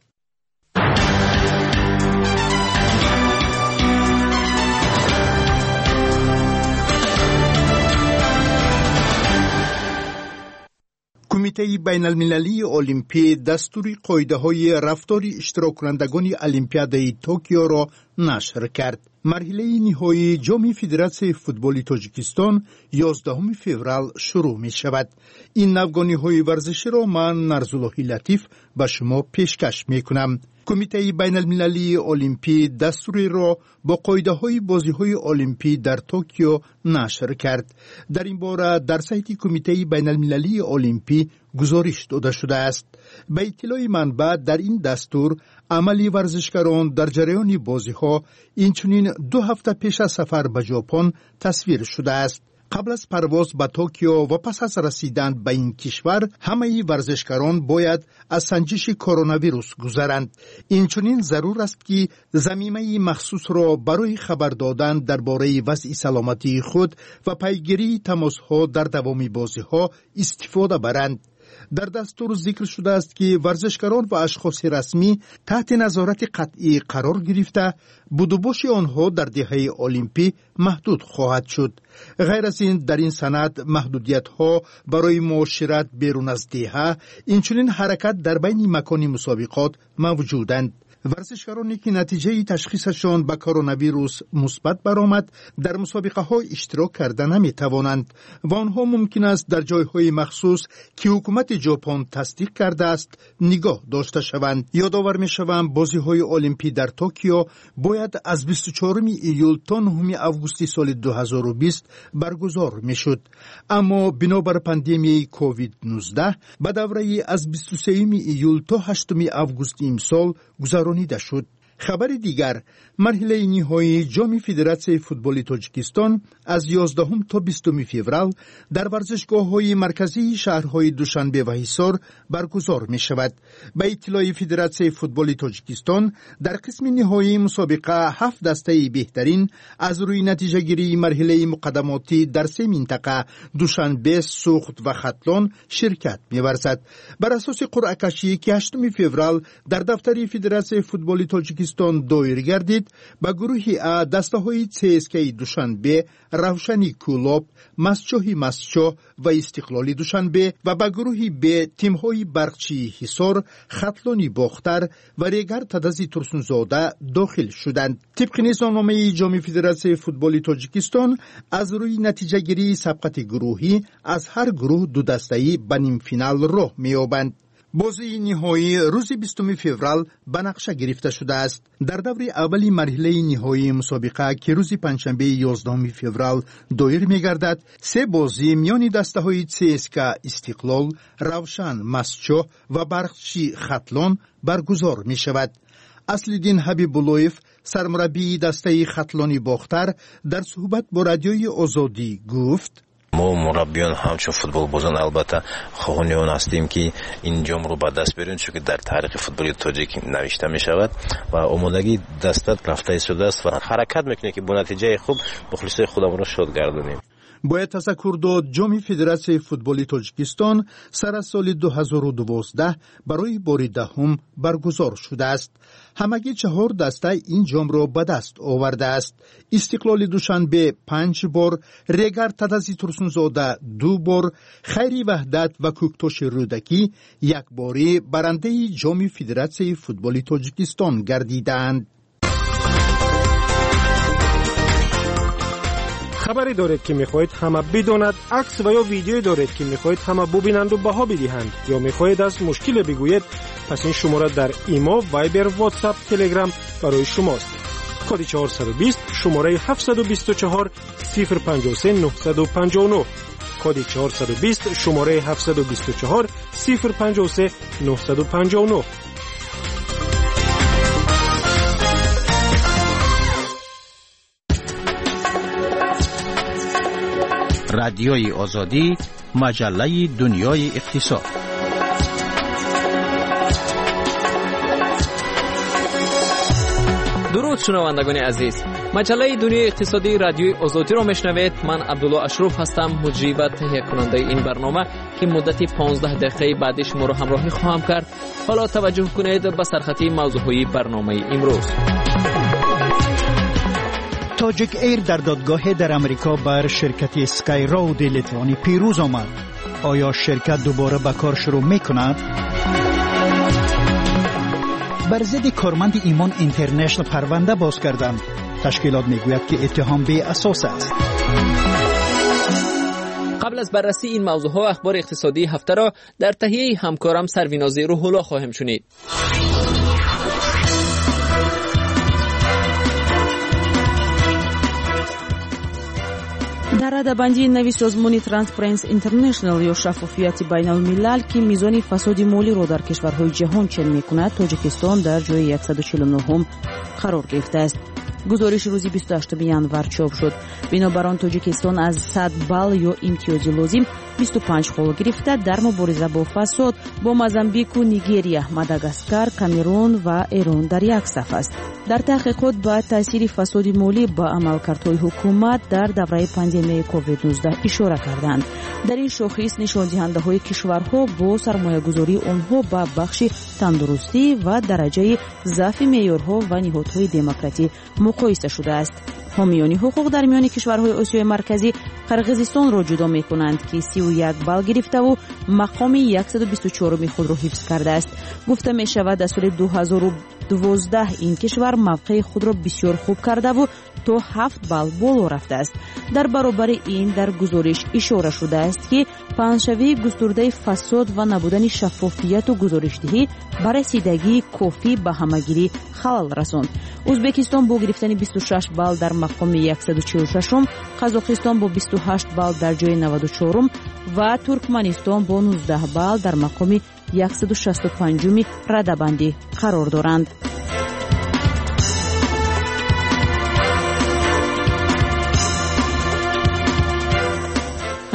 کمیته بین المللی المپی دستور قاعده‌های رفتار اشتراک کنندگان المپیادای توکیو را نشر کرد. مرحله نهایی جام فدراسیون فوتبال تاجیکستان یازدهم فوریه شروع می شود. این نوگانی‌های ورزشی را من نرزالله لطیف به شما پیشکش می کنم. کمیته بین المللی المپی دستوری را با قاعده‌های بازی‌های المپی در توکیو نشر کرد. در این باره در سایت کمیته بین المللی المپی گزارش داده شده است. به اطلاع منبع در این دستور عملی ورزشکاران در جریان بازی‌ها اینچنین دو هفته پیش از سفر به ژاپن تصویر شده است. قبل از پرواز به توکیو و پس از رسیدن به این کشور همه ورزشکاران باید از سنجش کرونا ویروس گذرند. اینچنین ضرور است که ضمیمه مخصوص را برای خبر دادن درباره وضع سلامتی خود و پیگیری تماس‌ها در دوام بازی‌ها استفاده برند. در دستور ذکر شده است که ورزشکاران و اشخاص رسمی تحت نظارت قطعی قرار گرفته بودوباش آنها در دهه المپی محدود خواهد شد. غیر از این در این سند محدودیت ها برای معاشرت بیرون از دهه اینچنین حرکت در بین مکان مسابقات موجودند. ورزشکارانی که نتیجه تشخیصشان به کرونا ویروس مثبت برآمد در مسابقه ها اشتراک کرده نمی توانند و آنها ممکن است در جایهای مخصوص که حکومت ژاپن تصدیق کرده است نگاه داشته شوند. یادآور می شوم بازی های المپی در توکیو باید از بیست و چهارم ایول تا نهم آگوست سال دو هزار و بیست برگزار می شد، اما بنابر پاندمی کووید نوزده به دوره از بیست و سوم ایول تا هشتم آگوست امسال گذرانیده شد. خبر دیگر، مرحله نهایی جام فدراسیون فوتبال تاجیکستان از یازدهم تا بیستم فوریه در ورزشگاه‌های مرکزی شهرهای دوشنبه و حصار برگزار می‌شود. به اطلاع فدراسیون فوتبال تاجیکستان در قسم نهایی مسابقه هفت دسته بهترین از روی نتیجه گیری مرحله مقدماتی در سه منطقه دوشنبه، سوخت و ختلان شرکت می‌ورزد. بر اساس قرعه کشی که هشتم فوریه در دفتر فدراسیون فوتبال تاجیکستان دایر گردید، به گروه ا دسته‌های سی اس کی دوشنبه، روشنی کولاب، مسچوهی مسچو و استقلالی دوشنبه و به گروه ب تیم‌های برقچی حصار، ختلانی باختر و ریگر تدزی ترسونزاده داخل شدند. طبق نظامنامه جام فدراسیون فوتبال تاجیکستان از روی نتیجه گیری سبقت گروهی از هر گروه دو دسته‌ای به نیم فینال راه می‌یابند. بازی نهایی روز بیستم فوریه به نقشه گرفته شده است. در دور اولی مرحله نهایی مسابقه که روز پنجشنبه یازدهم فوریه دایر می‌گردد، سه بازی میان دسته‌های سی اس کی استقلال، روشن مسچو و برقچی ختلان برگزار می‌شود. اصل‌الدین حبیب‌اللهیف، سرمربی دسته ختلانی باختر، در صحبت با رادیوی آزادی گفت: ما مربیان همچون فوتبال بازان البته خواهان آن هستیم که این جام رو به دست بیاریم، چون که در تاریخ فوتبال تاجیک نوشته می شود و آمادگی دست رفته شده است و حرکت میکنه که با نتیجه خوب مخلصای خودمون رو شاد گردونیم. باید تذکر داد جام فدراسیون فوتبال تاجیکستان سر از سال دو هزار و دوازده برای بار دهم برگزار شده است. همگی چهار دسته این جام را به دست آورده است. استقلال دوشنبه پنج بار، ریگر تدزی ترسونزاده دو بار، خیری وحدت و کوکتاش رودکی یک باری برنده جام فدراسیون فوتبال تاجیکستان گردیدند. خبری دارید که میخواهید همه بداند، عکس و یا ویدیویی دارید که میخواهید همه ببینند و بها بدهند، یا میخواهید از مشکل بگویید، پس این شماره در ایما، وایبر، واتساپ، تلگرام برای شماست. کد چهارصد و بیست، شماره هفتصد و بیست و چهار صفر پنجاه و سه نهصد و پنجاه و نه. کد چهارصد و بیست، شماره هفتصد و بیست و چهار صفر پنجاه و سه نهصد و پنجاه و نه. رادیوی آزادی، مجله دنیای اقتصاد. درود شنوندگان عزیز، مجله دنیای اقتصادی رادیوی آزادی را میشنوید. من عبدالله اشرف هستم، مجری و تهیه کننده این برنامه که مدتی پانزده دقیقه بعدی شما را همراهی خواهم کرد. حالا توجه کنید به سرخطی موضوعهای برنامه امروز. تاجیک ایر در دادگاه در امریکا بر شرکت اسکای رود لیتوانی پیروز آمد. آیا شرکت دوباره به کار شروع میکند؟ بر ضد کارمند ایمان اینترنشنال پرونده باز کردند. تشکیلات میگوید که اتهام بی اساس است. قبل از بررسی این موضوعها اخبار اقتصادی هفته را در تهیه همکارم سرویناز روح الله خواهیم شنید. در رده‌بندی نوی سازمان ترانسپرنسی اینترنشنال یا شفافیت بین الملل که میزان فساد مالی را در کشورهای جهان چین میکند، تاجیکستان در جای صد و چهل و نه قرار گرفته است. گزارش روزی بیست و هشتم ینور چاپ شد. بنابر آن تاجیکستان از صد بال یا امتیاز لازم بیست و پنج خال گرفته در مبارزه با فساد با موزامبیک و نیگریا، ماداگاسکار، کامرون و ایران در یک صف است. در تحقیقات با تاثیر فساد مالی با عملکردهای حکومت در دوره پاندمی کووید نوزده اشاره کردند. در این شاخص نشان دهنده‌های کشورها با سرمایه‌گذاری آنها با بخش تندرستی و درجه ضعف معیارها و نهادهای دموکراسی مقایسه شده است. حامیان حقوق در میان کشورهای آسیای مرکزی قرقیزستان را جدا می‌کنند که سی و یک بال گرفته و مقام صد و بیست و چهار خود را حفظ کرده است. گفته می شود در سال دو هزار و دوازده این کشور موقع خود را بسیار خوب کرده و تا هفت بال بالا رفته است. در برابر این در گزارش اشاره شده است که پنجشنبه گسترده فساد و نبودن شفافیت و گزارشدهی به رسیدگی کافی به همگیری خلل رساند. ازبکستان با گرفتن بیست و شش بال در مقام صد و چهل و شش، قزاقستان با بیست و هشت بال در جای نود و چهار و ترکمنستان با نوزده بال در مقام صد و شصت و پنج رده‌بندی قرار دارند.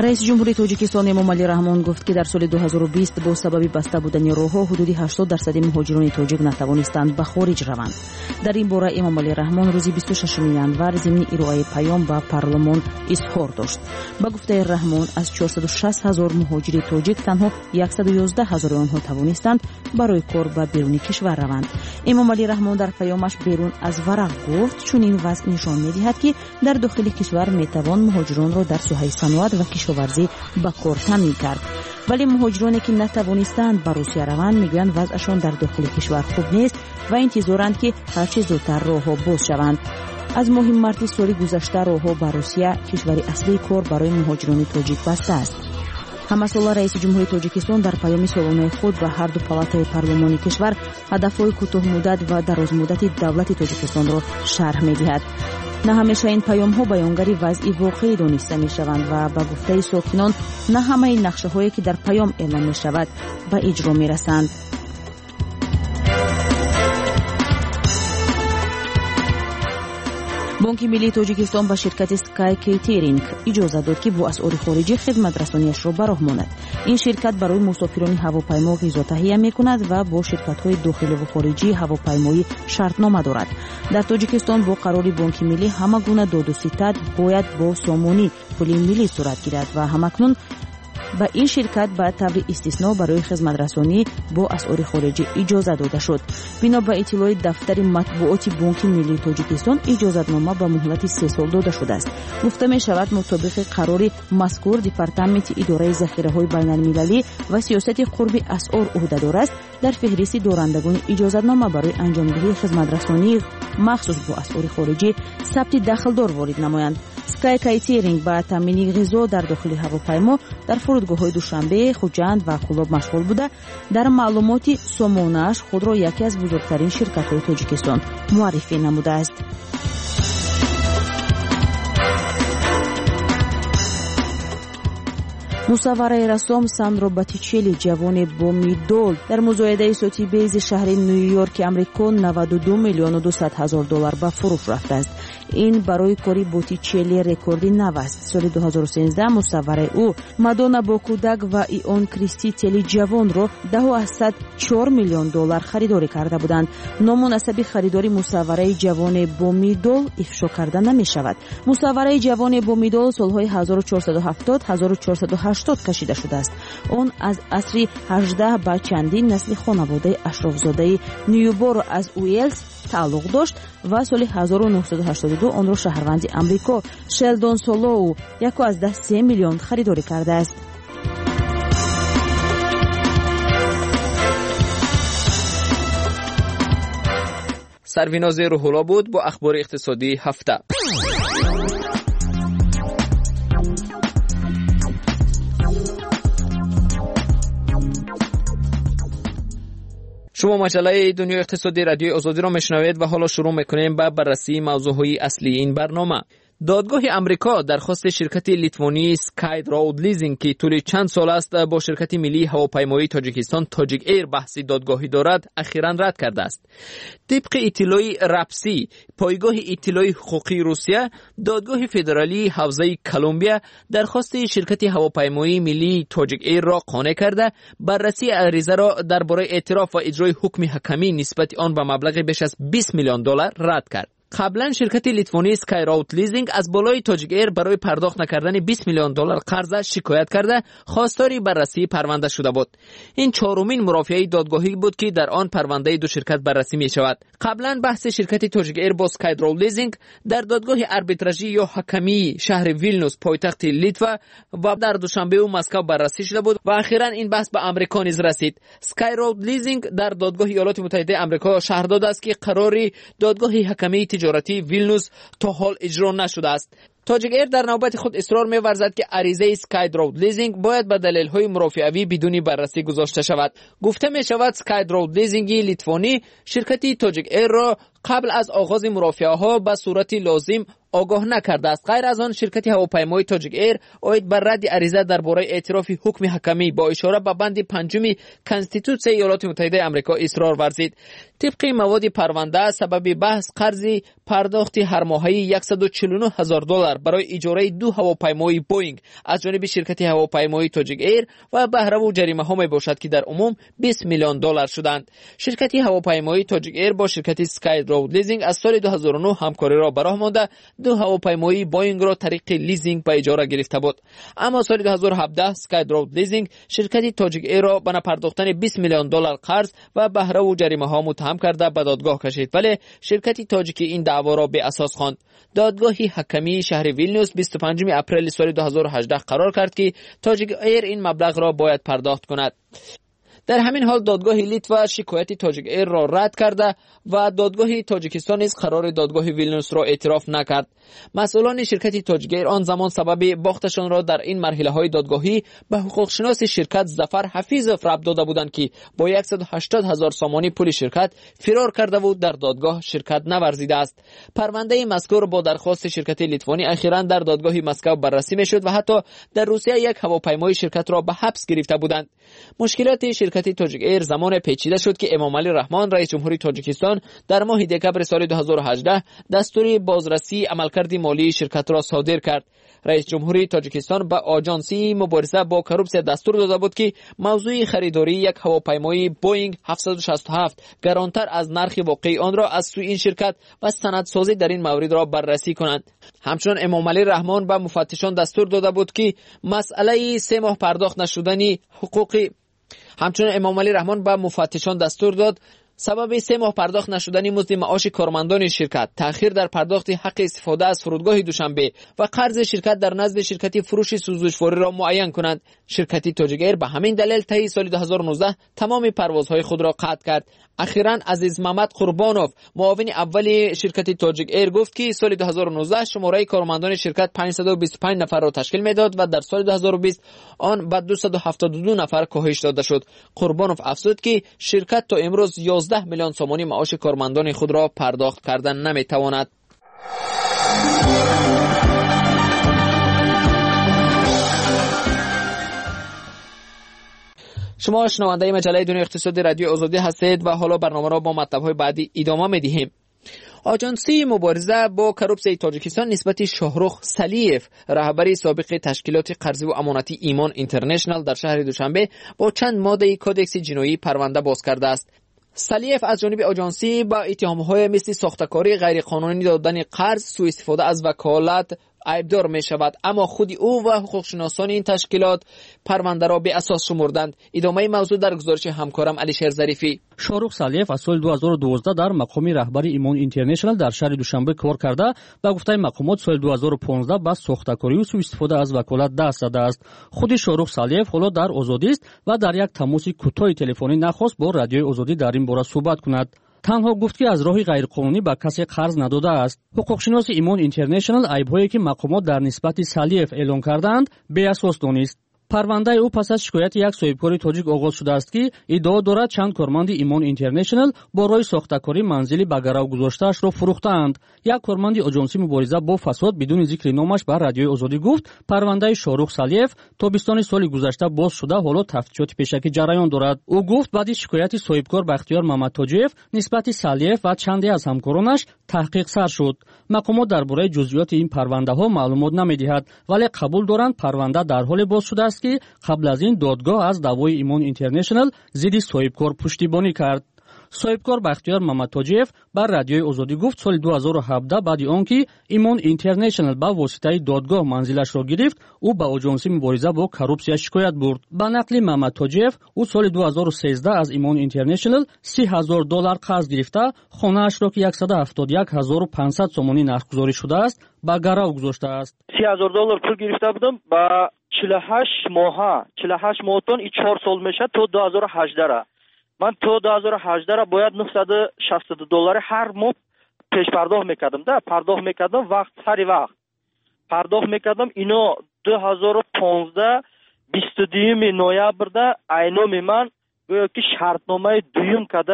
رئیس جمهوری تاجیکستان امامعلی رحمان گفت که در سال دو هزار و بیست با سبب بسته بودن راهها حدود هشتاد درصد مهاجران تاجیک نتوانستند به خارج روند. در این باره امامعلی رحمان روز بیست و ششم ینور ضمن ارائه پیام به پارلمان اظهار داشت. با گفته رحمان از چهارصد و شصت هزار مهاجر تاجیک تنها صد و یازده هزار آنها توانستند برای کار به بیرون کشور روند. امامعلی رحمان در پیامش بیرون از ورق گفت چون این وضع نشان می‌دهد که در داخل کشور میتوان مهاجران را در ساحه صنعت و کشاورزی به کار تامین کرد. ولی مهاجرانی که نتوانستند به روسیه روند میگویند وضعشان در داخل کشور خوب نیست و انتظارند که هرچه زودتر راهها باز شوند. از ماه مارس سال گذشته راهها به روسیه کشور اصلی کار برای مهاجران تاجیک بسته است. همساله رئیس جمهوری تاجیکستان در پیام سالانه خود به هر دو پالاتای پارلمانی کشور هدفهای کوتاه مدت و دراز مدت دولت تاجیکستان را شرح می‌دهد. نه همیشه این پیام ها بیانگری وضعی واقعی دانسته می شوند و با گفته ساکنان نه همه نقشه هایی که در پیام اعلام می شود به اجرا می رسند. بانک ملی تاجیکستان به شرکت سکای کیترینگ اجازه داد که با اسعار خارجی خدمت رسانیش را برآورد. این شرکت برای مسافران هواپیما غذا تهیه می‌کند و با شرکت‌های داخلی و خارجی هواپیمایی شرطنامه دارد. در تاجیکستان با قرار بانک ملی همه گونه داد و ستد باید با سامانی پول ملی صورت گیرد و همکنون با این شرکت به طور استثنا برای خدمت رسانی با اسعار خارجی اجازه داده شد. بنا به اطلاع دفتر مطبوعات بانک ملی تاجیکستان اجازتنامه به مهلت سه سال داده شده است. گفته می شود مطابق قرار مذکور دپارتمنت اداره ذخیره‌های بین‌المللی و سیاست قرب اسعار عهدهدار است در فهرست دارندگان اجازتنامه برای انجامدهی خدمت رسانی مخصوص با اسعار خارجی ثبت دخلدار وارد نمایند. سکای کیترینگ با تامین غذا در داخل هواپیما در فرودگاه‌های دوشنبه، خوجند و قلاب مشغول بوده. در معلومات سامانه‌اش خود را یکی از بزرگترین شرکت‌های تاجیکستان معرفی نموده است. مصوره رسام ساندرا باتیچلی جوان با مدال در مزایده صوتی بیز شهر نیویورک امریکا نود و دو میلیون و دویست هزار دلار به فروش رفته است. این برای کاری بوتیچلی رکوردی نو است. سال دو هزار و سیزده مصوره او مادونا با کودک و ایون کریستی تلی جوان را ده و صد و چهار میلیون دلار خریداری کرده بودند. نامناسب خریداری مصوره جوان با مدال افشا کرده نمی شود. مصوره جوان با مدال سالهای هزار و چهارصد و هفتاد هزار و چهارصد و هشتاد کشیده شده است. آن از عصر هجده با چندین نسل خانواده اشرافزاده نیوبور از ویلز تعلق داشت و سال هزار و نهصد و هشتاد و دو آن را شهروند امریکا شلدون سولو یک از ده سه میلیون خریداری کرده است. سرویناز روح‌الله بود با اخبار اقتصادی هفته. شما مجله دنیا اقتصادی رادیو آزادی را میشنوید و حالا شروع میکنیم با بررسی موضوعهای اصلی این برنامه. دادگاه امریکا درخواست شرکت لیتوانی سکای رود لیزینگ که طول چند سال است با شرکت ملی هواپیمایی تاجیکستان تاجیک ایر بحثی دادگاهی دارد اخیراً رد کرده است. طبق اطلاع رپسی پایگاه اطلاع حقوقی روسیه، دادگاه فدرالی حوزه کلمبیا درخواست شرکت هواپیمایی ملی تاجیک ایر را قانع کرده بررسی عریضه را درباره اعتراف و اجرای حکم حکمی نسبت آن به مبلغ بیش از بیست میلیون دلار رد کرد. قبلا شرکت لیتوانی سکای رود لیزینگ از بالای تاجیک ایر برای پرداخت نکردن بیست میلیون دلار قرض شکایت کرده خواستار بررسی پرونده شده بود. این چهارمین مرافعه دادگاهی بود که در آن پرونده دو شرکت بررسی می شود. قبلا بحث شرکت تاجیک ایر با سکای رود لیزینگ در دادگاه آربیتراژی یا حکمی شهر ویلنوس پایتخت لیتوا و در دوشنبه و مسکو بررسی شده بود و اخیراً این بحث به امریکا نیز رسید. سکای رود لیزینگ در دادگاه ایالات متحده آمریکا شهر داده است که قراری دادگاه حکمی تجارتی ویلنوس تا حال اجرا نشده است. تاجیک ایر در نوبت خود اصرار می‌ورزد که عریضه سکای رود لیزینگ باید به دلایل‌های مرافعه‌ای بدون بررسی گذاشته شود. گفته می‌شود سکای رود لیزینگ لیتوانی شرکت تاجیک ایر را قبل از آغاز مرافعه‌ها به صورت لازم آگاه نکرده است. غیر از آن شرکت هواپیمایی تاجیک ایر اوید بر رد عریضه درباره اعتراف حکم حکمی با اشاره به بند پنجم کنستیتوسیون ایالات متحده آمریکا اصرار ورزید. طبق مواد پرونده سبب بحث قرض پرداخت هر ماهی صد و چهل و نه هزار دلار برای اجاره دو هواپیمای بوینگ از جانب شرکت هواپیمایی تاجیک ایر و بهره و جریمه ها می باشد که در عموم بیست میلیون دلار شدند. شرکت هواپیمایی تاجیک ایر با شرکت اسکای رود لیزینگ از سال دو هزار و نه همکاری را به راه مانده دو هواپیمایی بوینگ را طریق لیزینگ به اجاره گرفته بود. اما سال دو هزار و هفده اسکای رود لیزینگ شرکت تاجیک ایر را به نپرداختن بیست میلیون دلار قرض و بهره و جریمه ها متهم کرده به دادگاه کشید، ولی شرکت تاجیکی این دعوا را به اساس خواند. دادگاه حکمی شهر ویلنیوس بیست و پنجم اپریل سال دو هزار و هجده قرار کرد که تاجیک ایر این مبلغ را باید پرداخت کند. در همین حال دادگاه لیتوا شکایت تاجیک ایر را رد کرده و دادگاه تاجیکستان نیز قرار دادگاه ویلنیوس را اعتراف نکرد. مسئولان شرکت تاجیک ایر آن زمان سبب باختشان را در این مرحله های دادگاهی به حقوق شناس شرکت ظفر حفیظов ربط داده بودند که با صد و هشتاد هزار سامانی پول شرکت فرار کرده و در دادگاه شرکت نورزیده است. پرونده مذکور با درخواست شرکت لیتوانی اخیراً در دادگاه مسکو بررسی میشد و حتی در روسیه یک هواپیمای شرکت را به حبس گرفته بودند. مشکلات شرکت تاجیک ایر زمان پیچیده شد که امام علی رحمان رئیس جمهوری تاجیکستان در ماه دکمبر سال دو هزار و هجده دستور بازرسی عملکرد مالی شرکت را صادر کرد. رئیس جمهوری تاجیکستان به آژانسی مبارزه با کروپسیا دستور داده بود که موضوع خریداری یک هواپیمای بوینگ هفتصد و شصت و هفت گرانتر از نرخ واقعی آن را از سوی این شرکت و سندسازی در این مورد را بررسی کنند. همچنین امام علی رحمان به مفتشان دستور داده بود که مسئله سه ماه پرداخت نشدنی حقوقی همچنین امام علی رحمان به مفتشان دستور داد سبب سه ماه پرداخت نشدنی مزد معاش کارمندان شرکت، تأخیر در پرداخت حق استفاده از فرودگاه دوشنبه و قرض شرکت در نزد شرکت فروش سوزوشواری را معین کنند. شرکت تاجیک ایر به همین دلیل طی سال دو هزار و نوزده تمام پروازهای خود را قطع کرد. اخیراً عزیز محمد قربانوف معاون اول شرکت تاجیک ایر گفت که سال دو هزار و نوزده شماره کارمندان شرکت پانصد و بیست و پنج نفر را تشکیل میداد و در سال دو هزار و بیست آن به دویست و هفتاد و دو نفر کاهش داده شد. قربانوف افزود که شرکت تا امروز یازده میلیون سامانی معاش کارمندان خود را پرداخت کردن نمیتواند. شما شنونده مجله دنیا اقتصادی رادیو آزادی هستید و حالا برنامه را با مطلب‌های بعدی ادامه می‌دهیم. آژانسی مبارزه با کروپسیای تاجیکستان نسبت شاهرخ سلیف رهبری سابق تشکیلات قرضی و امانتی ایمان اینترنشنال در شهر دوشنبه با چند ماده کدکس جنایی پرونده باز کرده است. سلیف از جانب آژانسی با اتهام‌های مثل ساختکاری غیرقانونی دادن قرض، سوء استفاده از وکالت عیبدار می شود، اما خود او و حقوقشناسان این تشکیلات پرونده را به اساس شمردند. ادامه موضوع در گزارش همکارم علیشیر ظریفی. شاهرخ سلیف از سال دو هزار و دوازده در مقام رهبری ایمان اینترنشنال در شهر دوشنبه کار کرده و گفته مقامات سال دو هزار و پانزده با ساختکاری و سوء استفاده از وکالت دست زده است. خود شاهرخ سلیف حالا در آزادی است و در یک تماس کوتاه تلفنی نخواست با رادیوی آزادی در این باره صحبت کند. تنها گفت که از راهی غیرقانونی به کسی قرض نداده است. حقوقشناس ایمان اینترنشنال عیب‌هایی که مقامات در نسبت سلیف اعلام کردند به اساس دانست. پرونده او پس از شکایت یک صاحبکار تاجیک آغاز شده است که ادعا دارد چند کارمند ایمان اینترنشنال با رای ساختکاری منزلی به گرو گذاشتهاش را فروختند. یک کارمند آژانسی مبارزه با فساد بدون ذکر نامش به رادیوی آزادی گفت پرونده شاهرخ سلیف تابستان سال گذشته باز شده، حالا تفتیشات پیشکی جریان دارد. او گفت بعد از شکایت صاحبکار بختیار محمد تاجیف نسبت سلیف و چندی از همکارانش تحقیق سر شد. مقامات درباره جزئیات این پرونده ها معلومات نمیدهد، ولی قبول دارند پرونده در حال باز شده است که قبل از این دادگاه از دعوای ایمان اینترنشنال ضد صاحبکار پشتیبانی کرد. صاحبکار بختیار محمد تاجیف بر رادیوی آزادی گفت سال دو هزار و هفده بعد آنکه ایمان اینترنشنال با واسطه دادگاه منزلش را گرفت، او به آژانسی مبارزه با کروپسیا شکایت برد. به نقل محمد تاجیف او سال دو هزار و سیزده از ایمان اینترنشنال سی هزار دلار قرض گرفته، خانه‌اش را که صد و هفتاد و یک هزار و پانصد سومانی نرخ‌گذاری شده است به گرو گذاشته است. سی هزار دلار پول گرفته بودم با چهل و هشت ماه چهل و هشت ماهتون این چهار سال میشه تا دو هزار و هجده را من تا دو هزار و هجده را باید نهصد و شصت دلار هر ماه پیش پرداخت میکردم. ده پرداخت میکردم وقت سری وقت پرداخت میکردم. اینا دو هزار و پانزده بیست و دو نوامبر ده اینام من گویا که شرطنامه دویم کده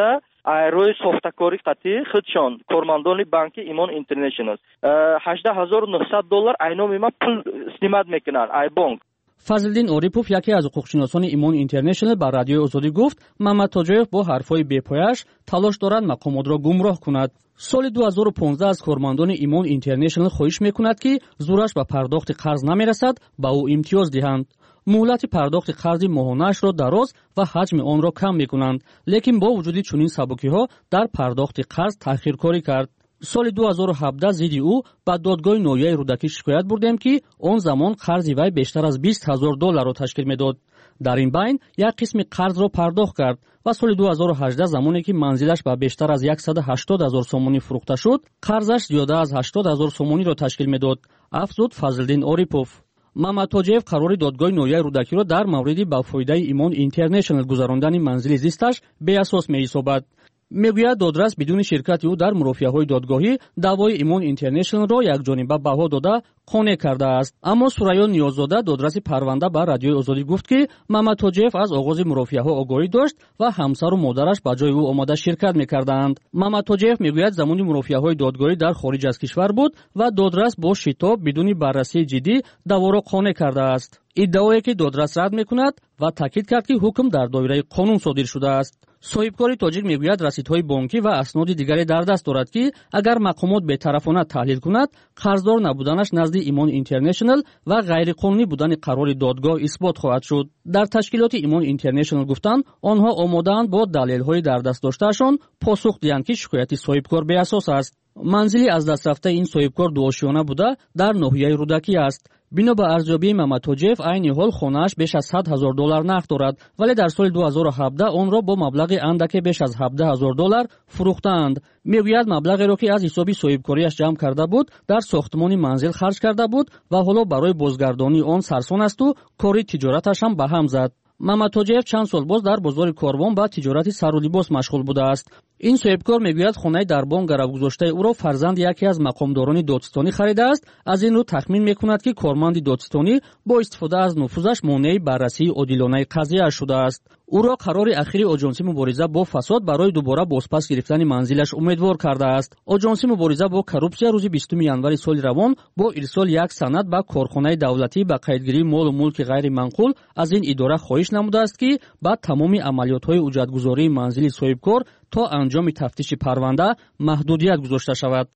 روی ساختکاری قطعی خودشان کارمندان بانک ایمان اینترنشنال هجده هزار و نهصد دلار اینام ما پول استیماد میکنن ای بانک. فضلدین اوریپوف یکی از حقوقشناسان ایمان اینترنشنال با رادیوی آزادی گفت محمد تاجیف با حرفای بی‌پایه‌اش تلاش دارد مقامات را گمراه کند. سال دو هزار و پانزده از کارمندان ایمان اینترنشنال خواهش میکند که زورش به پرداخت قرض نمیرسد با او امتیاز دهند. مهلت پرداخت قرض ماهانه‌اش را دراز و حجم آن را کم میکنند، لیکن با وجود چنین سبکی‌ها در پرداخت قرض تأخیرکاری کرد. سال دو هزار و هفده ضد او به دادگاه ناحیه رودکی شکایت بردیم که آن زمان قرض وی بیشتر از بیست هزار دلار را تشکیل میداد. در این بین یک قسم قرض را پرداخت کرد و سال دو هزار و هجده زمانی که منزلش به بیشتر از صد و هشتاد هزار سومونی فروخته شد، قرضش زیاده از هشتاد هزار سومونی را تشکیل میداد، افزود فضلدین اوریپوف. محمد تاجیف قرار دادگاه ناحیه رودکی را در مورد با فایده ایمان اینترنشنال گذراندن منزل زیستش به اساس می‌حسابد. میگوید دادرس بدون شرکت او در مرافعه‌های دادگاهی دعوای ایمان اینترنشنال را یکجانبه بها داده قانع کرده است. اما سوریا نیاززاده دادرس پرونده به رادیوی آزادی گفت که محمد تاجیف از آغاز مرافعه‌ها آگاهی داشت و همسر و مادرش به جای او آمده شرکت می‌کردند. محمد تاجیف میگوید زمانی مرافعه‌های دادگاهی در خارج از کشور بود و دادرس با شتاب بدون بررسی جدی دعوا را قانع کرده است. ادعایی که دادرس رد می‌کند و تاکید کرد که حکم در دایره قانون صادر شده است. صاحبکار تاجیک میگوید رسیدهای بانکی و اسناد دیگری در دست دارد که اگر مقامات بی‌طرفانه تحلیل کند قرضدار نبودنش نزد ایمان اینترنشنال و غیر قانونی بودن قرار دادگاه اثبات خواهد شد. در تشکیلات ایمان اینترنشنال گفتند آنها آماده‌اند با دلایل‌های در دست داشتهشان پاسخ دهند که شکایت صاحبکار بی اساس است. منزلی از دست رفته این صاحبکار دو آشیانه بوده در ناحیه رودکی است. بنا به ارزیابی محمد تاجیف عین حال خانه‌اش بیش از صد هزار دلار نقد دارد، ولی در سال دو هزار و هفده آن را با مبلغ اندک بیش از هفده هزار دلار فروختند. میگوید مبلغی را که از حساب صاحبکاریش جمع کرده بود در ساختمان منزل خرج کرده بود و حالا برای بازگردانی آن سرسان است و کاری تجارتش هم به هم زد. محمد تاجیف چند سال باز در بازار کاروان با تجارت سر و لباس مشغول بوده است. این صاحبکار میگوید خانه در بانک گرو گذاشته او را فرزند یکی از مقامداران دادستانی خریده است. از این رو تخمین میکند که کارمند دادستانی با استفاده از نفوذش مانع بررسی عادلانه قضیه شده است. او را قرار اخیر آژانس مبارزه با فساد برای دوباره بازپس گرفتن منزلش امیدوار کرده است. آژانس مبارزه با کورپسیا روز بیستم ژانویه سال روان با ارسال یک سند به کارخانه دولتی به قیدگیری مال و ملک غیر منقول از این اداره خواهش نموده است که بعد تمام عملیات‌های اجرتگذاری منزل صاحبکار تا انجام تفتیش پرونده محدودیت گذاشته شود.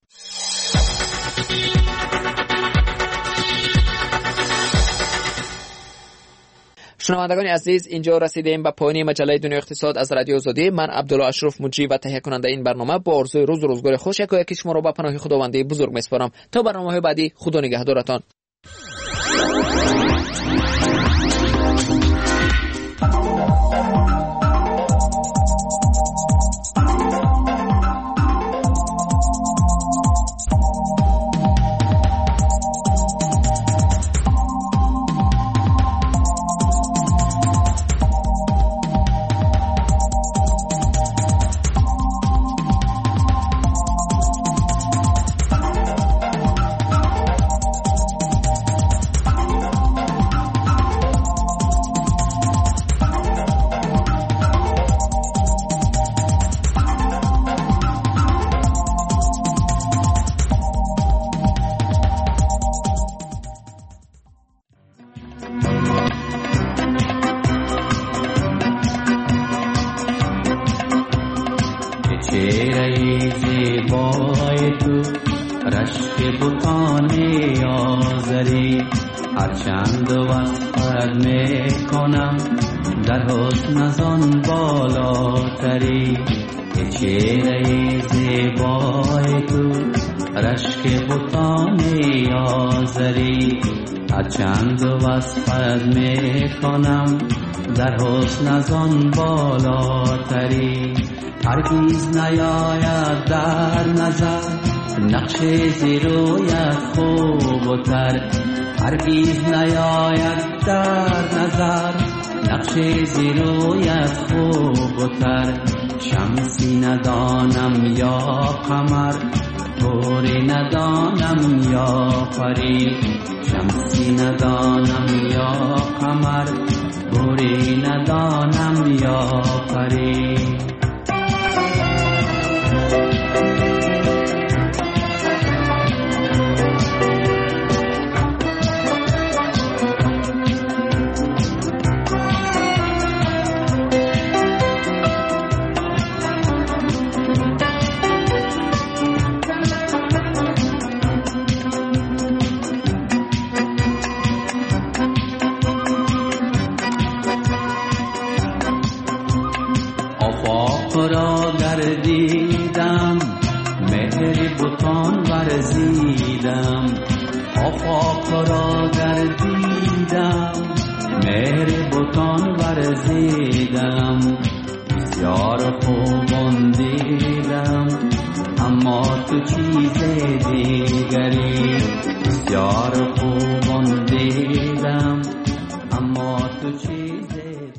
شنوندگان عزیز، اینجا رسیدیم به پایان مجله دنیا اقتصاد از رادیو آزادی. من عبدالله اشرف مجری و تهیه کننده این برنامه با آرزوی روز و روزگار خوش یکو یکی شما را به پناه خداوند بزرگ میسپارم. تا برنامه‌های بعدی، خدا نگهدارتان. چند وصفت میکنم در حسن از آن بالاتری هرگز نیاید در نظر نقش زیرویت خوب و تر هرگز نیاید در نظر نقش زیرویت خوب و تر شمسی ندانم یا قمر گوری ندانم یا پری شمسی ندانم یا قمر گوری ندانم یا پری خاک را گردیدم مهر بتان ورزیدم خاک را گردیدم مهر بتان ورزیدم بسیار خوبان دیدم اما تو چیز دیگری بسیار خوبان دیدم اما تو چیز دیگری.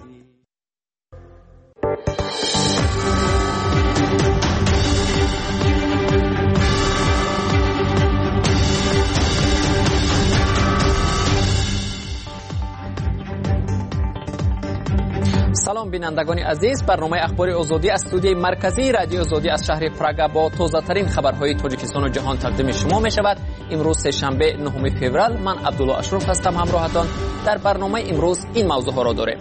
سلام بینندگان عزیز، برنامه اخبار آزادی از استودیوی مرکزی رادیو آزادی از شهر پراگ با تازه ترین خبرهای تاجیکستان و جهان تقدیم شما می شود. امروز سه‌شنبه نهم فوریه، من عبدالله اشرف هستم. همراهتان در برنامه امروز این موضوع ها را داریم.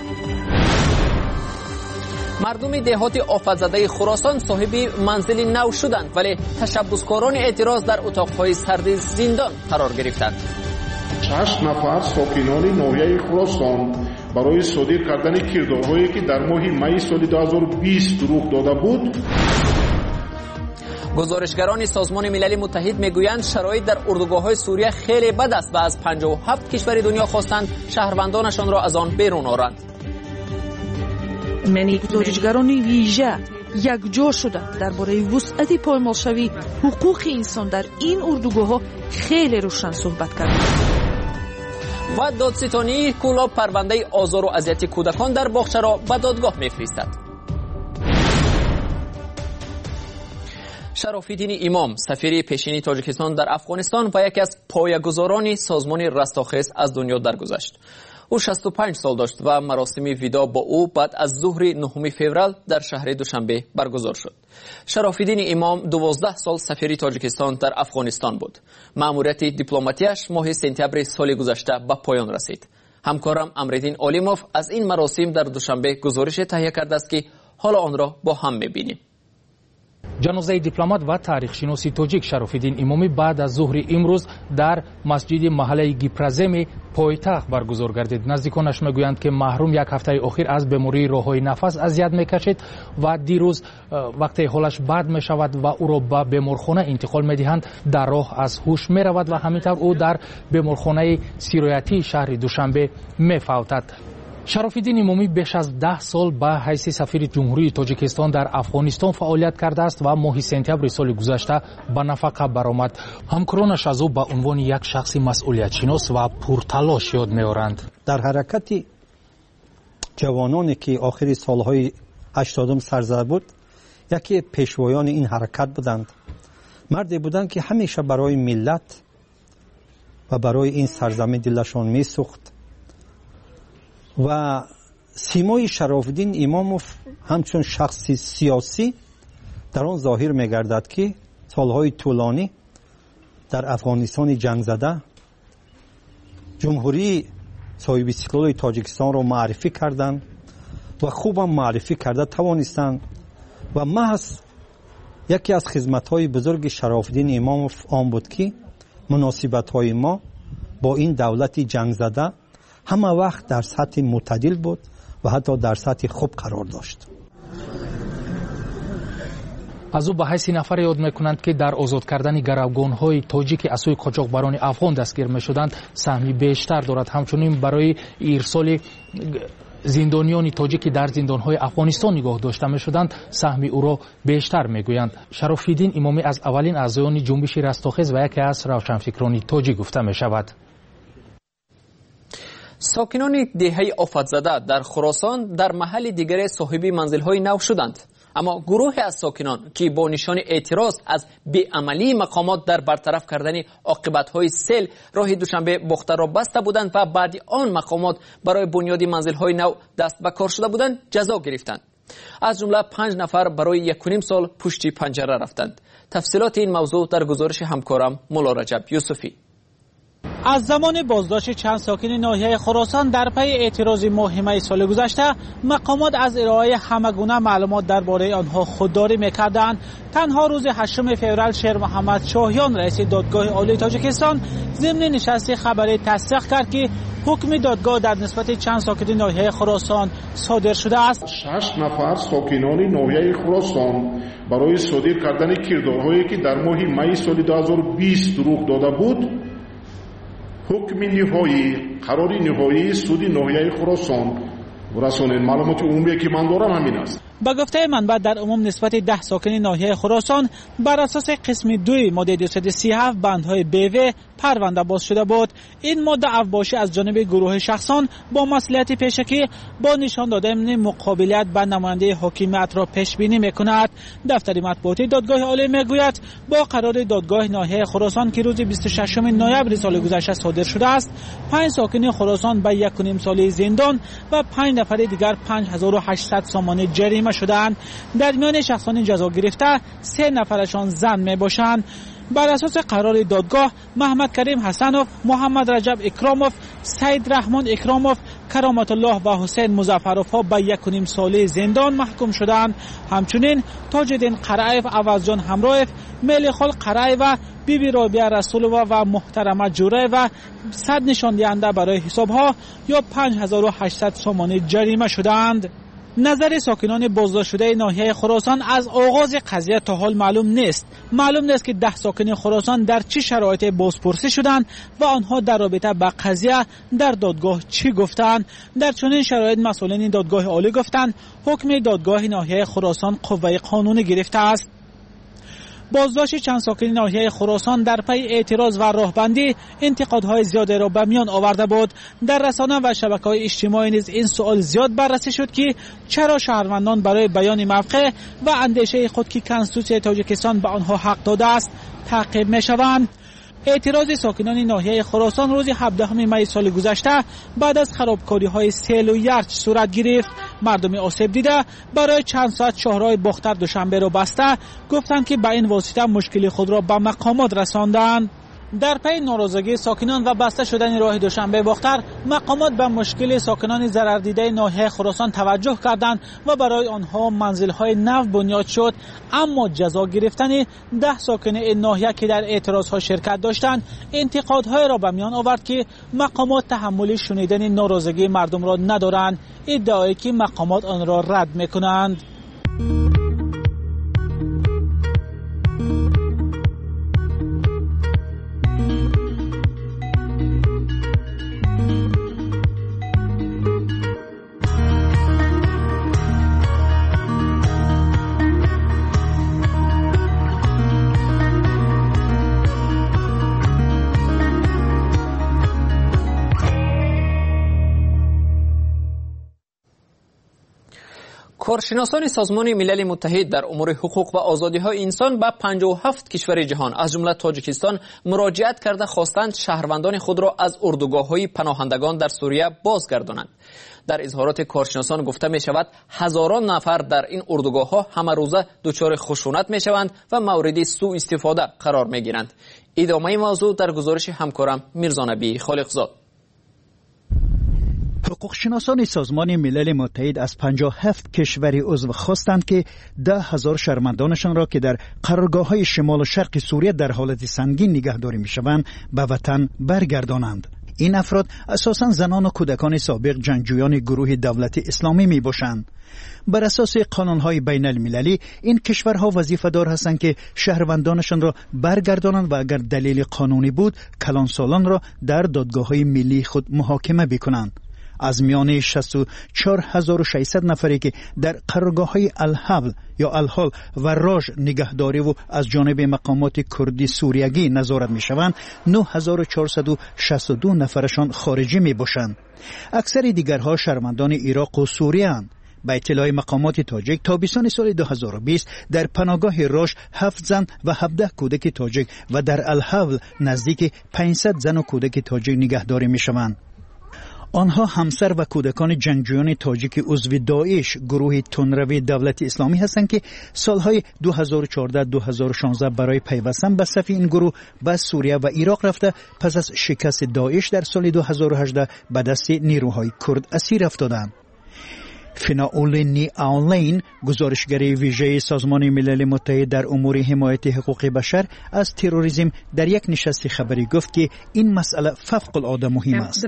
مردم دهات آفت‌زده خراسان صاحب منزل نو شدند، ولی تشبسکاران اعتراض در اتاقهای سرد زندان قرار گرفتند. شش نفر ساکنان ناحیه خراسان برای صادر کردن کردارهایی که در ماه می سال دو هزار و بیست رخ داده بود. گزارشگران سازمان ملل متحد میگویند شرایط در اردوگاه‌های سوریه خیلی بد است و از پنجاه و هفت کشور دنیا خواستند شهروندانشان را از آن بیرون آورند. گزارشگران ویژه یکجا شده درباره وسعت پایمالشوی حقوق انسان در این اردوگاه‌ها خیلی روشن صحبت کردند. و دادستانی کلاب پرونده آزار و اذیت کودکان در باغچه را به دادگاه می‌فرستد. شراف‌الدین امام سفیر پیشین تاجیکستان در افغانستان و یکی از پایه‌گذاران سازمان رستاخیز از دنیا درگذشت. او شصت و پنج سال داشت و مراسم ویدا با او بعد از ظهر نهم فوریه در شهر دوشنبه برگزار شد. شراف‌الدین امام دوازده سال سفیر تاجیکستان در افغانستان بود. مأموریت دیپلماتیش ماه سپتامبر سال گذشته به پایان رسید. همکارم امرالدین علیموف از این مراسم در دوشنبه گزارش تهیه کرده است که حالا آن را با هم می‌بینیم. جنازه دیپلمات و تاریخشناس تاجیک شراف‌الدین امامی بعد از ظهر امروز در مسجد محله گیپرزم پایتخت برگزار گردید. نزدیکانش میگویند که محروم یک هفته اخیر از بیماری راه‌های نفس اذیت میکشید و دیروز وقتی حالش بد میشود و او را به بیمارخانه انتقال میدهند در راه از هوش میرود و همینطور او در بیمارخانه سیرایتی شهر دوشنبه میفوتد. شراف‌الدین امامی بیش از ده سال به حیث سفیر جمهوری تاجیکستان در افغانستان فعالیت کرده است و ماه سپتامبر سال گذشته به نفقه برآمد. همکارانش از او به عنوان یک شخص مسئولیت شناس و پرتلاش یاد می‌آورند. در حرکت جوانانی که آخر سالهای هشتادم سرزده بود، یکی پیشوایان این حرکت بودند. مردی بودند که همیشه برای ملت و برای این سرزمین دلشان می‌سوخت و سیمای شراف‌الدین اماموف همچون شخص سیاسی در آن ظاهر می‌گردد که سالهای طولانی در افغانستان جنگ زده جمهوری صاحب استقلال تاجیکستان را معرفی کردند و خوبم معرفی کرده توانستند و محض یکی از خدمت‌های بزرگ شراف‌الدین اماموف آن بود که مناسبت‌های ما با این دولت جنگ زده همه وقت در سطح معتدل بود و حتی در سطح خوب قرار داشت. از او به حیث نفر یاد میکنند که در آزاد کردن گروگان‌های تاجیک از سوی قاچاقبران افغان دستگیر میشدند سهمی بیشتر دارد. همچنین برای ارسال زندانیان تاجیکی در زندان‌های افغانستان نگاه داشته میشدند سهمی او را بیشتر میگویند. شراف‌الدین امامی از اولین اعضایان جنبش رستاخیز و یکی از روشنفکران تاجیک گفته میشود. ساکنان دهه آفت‌زده در خراسان در محل دیگر صاحب منزل‌های نو شدند، اما گروهی از ساکنان که با نشان اعتراض از بی‌عملی مقامات در برطرف کردن عاقبت‌های سیل راه دوشنبه باخته را بسته بودند و بعد آن مقامات برای بنیاد منزل‌های نو دست به کار شده بودند جزا گرفتند. از جمله پنج نفر برای یک و نیم سال پشت پنجره رفتند. تفصیلات این موضوع در گزارش همکارم مولا رجب یوسفی. از زمان بازداشت چند ساکن ناحیه خراسان در پی اعتراض ماه می سال گذشته، مقامات از ارائه همگونه معلومات درباره آنها خودداری می‌کردند. تنها روز هشتم فوریه شیر محمد شاهیان رئیس دادگاه عالی تاجیکستان ضمن نشست خبری تصدیق کرد که حکم دادگاه در نسبت چند ساکن ناحیه خراسان صادر شده است. شش نفر ساکنان ناحیه خراسان برای صادر کردن کردارهایی که در ماه می سال دو هزار و بیست رخ داده بود، حکم نهایی، قرار نهایی سود ناحیه خراسان رسانید. معلومات عمومی که من دارم همین است. با گفته منبع در عموم نسبت ده ساکن ناحیه خراسان بر اساس قسم دوی ماده دویست و سی و هفت بندهای بیوه پرونده باز شده بود. این ماده افباشی از جانب گروه شخصان با مصلحت پیشکی با نشان دادن مقابلیت با نماینده حاکمیت را پیش بینی میکند. دفتر مطبوعاتی دادگاه عالی میگوید با قرار دادگاه ناحیه خراسان که روز بیست و ششم نوامبر سال گذشته صادر شده است، پنج ساکن خراسان به یک و نیم ساله زندان و پنج نفر دیگر پنج هزار و هشتصد سامانه جریمه شدند. در میان شخصان جزا گرفته سه نفرشان زن می باشند. بر اساس قرار دادگاه محمد کریم حسنوف، محمد رجب اکراموف، سید رحمان اکراموف، کرامت الله و حسین مظفروف ها به یک و نیم ساله زندان محکوم شدند. همچنین تاجدین قرائف، عوضجان همراهیف، ملیخال قرائف و بیبی رابعه رسولووا و محترمه جوره و صد نشان دهنده برای حساب ها یا پنج هزار و هشتصد سامانه جریمه شدند. نظر ساکنان بازداشت شده ناحیه خراسان از آغاز قضیه تا حال معلوم نیست. معلوم نیست که ده ساکن خراسان در چه شرایط بازپرسی شدند و آنها در رابطه با قضیه در دادگاه چی گفتند. در چنین شرایط مسئولین دادگاه عالی گفتند حکم دادگاه ناحیه خراسان قوه قانونی گرفته است. بازداشت چند ساکن ناحیه خراسان در پی اعتراض و راهبندی انتقادهای زیادی را به میان آورده بود. در رسانه و شبکه‌های اجتماعی نیز این سوال زیاد بررسی شد که چرا شهروندان برای بیان موقع و اندیشه خود که کنستیتوسیون تاجیکستان به آنها حق داده است تعقیب می‌شوند. اعتراض ساکنان ناحیه خراسان روز هفدهم می سال گذشته بعد از خرابکاری‌های سیل و یرچ صورت گرفت. مردم آسیب دیده برای چند ساعت شاهراه باختر دوشنبه را بسته گفتند که به این واسطه مشکل خود را به مقامات رساندند. در پی ناراضگی ساکنان و بسته شدن راه دوشنبه باختر، مقامات به مشکل ساکنان ضرر دیده ناحیه خراسان توجه کردند و برای آنها منزل‌های نو بنیاد شد. اما جزا گرفتن ده ساکن این ناحیه که در اعتراض‌ها شرکت داشتند انتقادهای را به میان آورد که مقامات تحمل شنیدن ناراضگی مردم را ندارند، ادعایی که مقامات آن را رد می‌کنند. کارشناسان سازمان ملل متحد در امور حقوق و آزادی‌های انسان به پنجاه و هفت کشور جهان از جمله تاجیکستان مراجعت کرده خواستند شهروندان خود را از اردوگاه‌های پناهندگان در سوریه بازگردانند. در اظهارات کارشناسان گفته می شود هزاران نفر در این اردوگاه‌ها همه روزه دچار خشونت می شوند و مورد سوء استفاده قرار می گیرند. ادامه موضوع در گزارش همکارم میرزا نبی خالقزاد. حقوقشناسان سازمان ملل متحد از پنجاه و هفت کشور عضو خواستند که ده هزار شهروندانشان را که در قرارگاه‌های شمال و شرق سوریه در حالت سنگین نگهداری می‌شوند به وطن برگردانند. این افراد اساساً زنان و کودکان سابق جنگجویان گروه دولت اسلامی میباشند. بر اساس قانون‌های بین المللی این کشورها وظیفه‌دار هستند که شهروندانشان را برگردانند و اگر دلیل قانونی بود کلانسالان را در دادگاه‌های ملی خود محاکمه بکنند. از میان شصت و چهار هزار و ششصد نفری که در قرارگاه‌های الحبل یا الحال و راج نگهداری و از جانب مقامات کردی سوریگی نظارت می‌شوند، نه هزار و چهارصد و شصت و دو نفرشان خارجی میباشند. اکثر دیگرها شهروندان عراق و سوریه اند. به اطلاع مقامات تاجیک تابستان سال دو هزار و بیست در پناهگاه راش هفت زن و هفده کودک تاجیک و در الحبل نزدیک پانصد زن و کودک تاجیک نگهداری می‌شوند. آنها همسر و کودکان جنگجویان تاجیک عضو داعش گروه تندروی دولت اسلامی هستند که سالهای دو هزار و چهارده دو هزار و شانزده برای پیوستن به صف این گروه به سوریه و عراق رفته پس از شکست داعش در سال دو هزار و هجده به دست نیروهای کرد اسیر افتادند. فیناولینی آنلاین گزارشگر ویژه سازمان ملل متحد در امور حمایت حقوق بشر از تروریسم در یک نشست خبری گفت که این مسئله فوق العاده مهم است.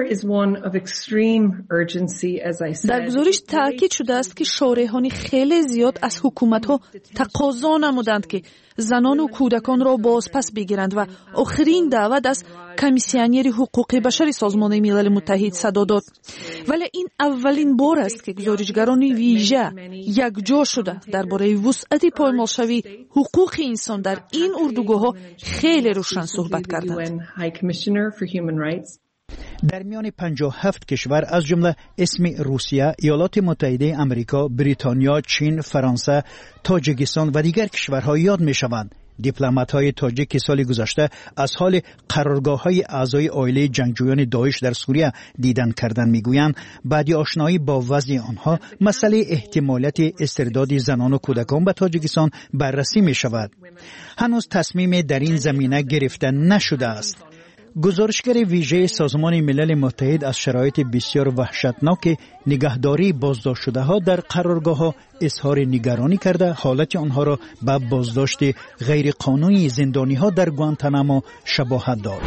در گزارش تاکید شده است که شارحان خیلی زیاد از حکومت‌ها تقاضا نمودند که زنان و کودکان را بازپس بگیرند و آخرین دعوت از کمیسیونر حقوق بشر سازمان ملل متحد صدا داد. ولی این اولین بار است که گزارشگران ویژه یکجا شده درباره وسعت پایمالشوی حقوق انسان در این اردوگاه‌ها خیلی روشن صحبت کردند. در میان پنجاه و هفت کشور از جمله اسم روسیه، ایالات متحده آمریکا، بریتانیا، چین، فرانسه، تاجیکستان و دیگر کشورها یاد می شوند. دیپلمات‌های تاجیک سال گذشته از حال قرارگاه‌های اعضای عائله جنگجویان داعش در سوریه دیدن کردن می‌گویند بعد آشنایی با وضع آنها مسئله احتمالیت استرداد زنان و کودکان به تاجیکستان بررسی می‌شود. هنوز تصمیم در این زمینه گرفته نشده است. گزارشگر ویژه سازمان ملل متحد از شرایط بسیار وحشتناک نگهداری بازداشت شده ها در قرارگاه ها اظهار نگرانی کرده حالت آنها را به بازداشت غیر قانونی زندانی ها در گوانتانامو شباهت دارد.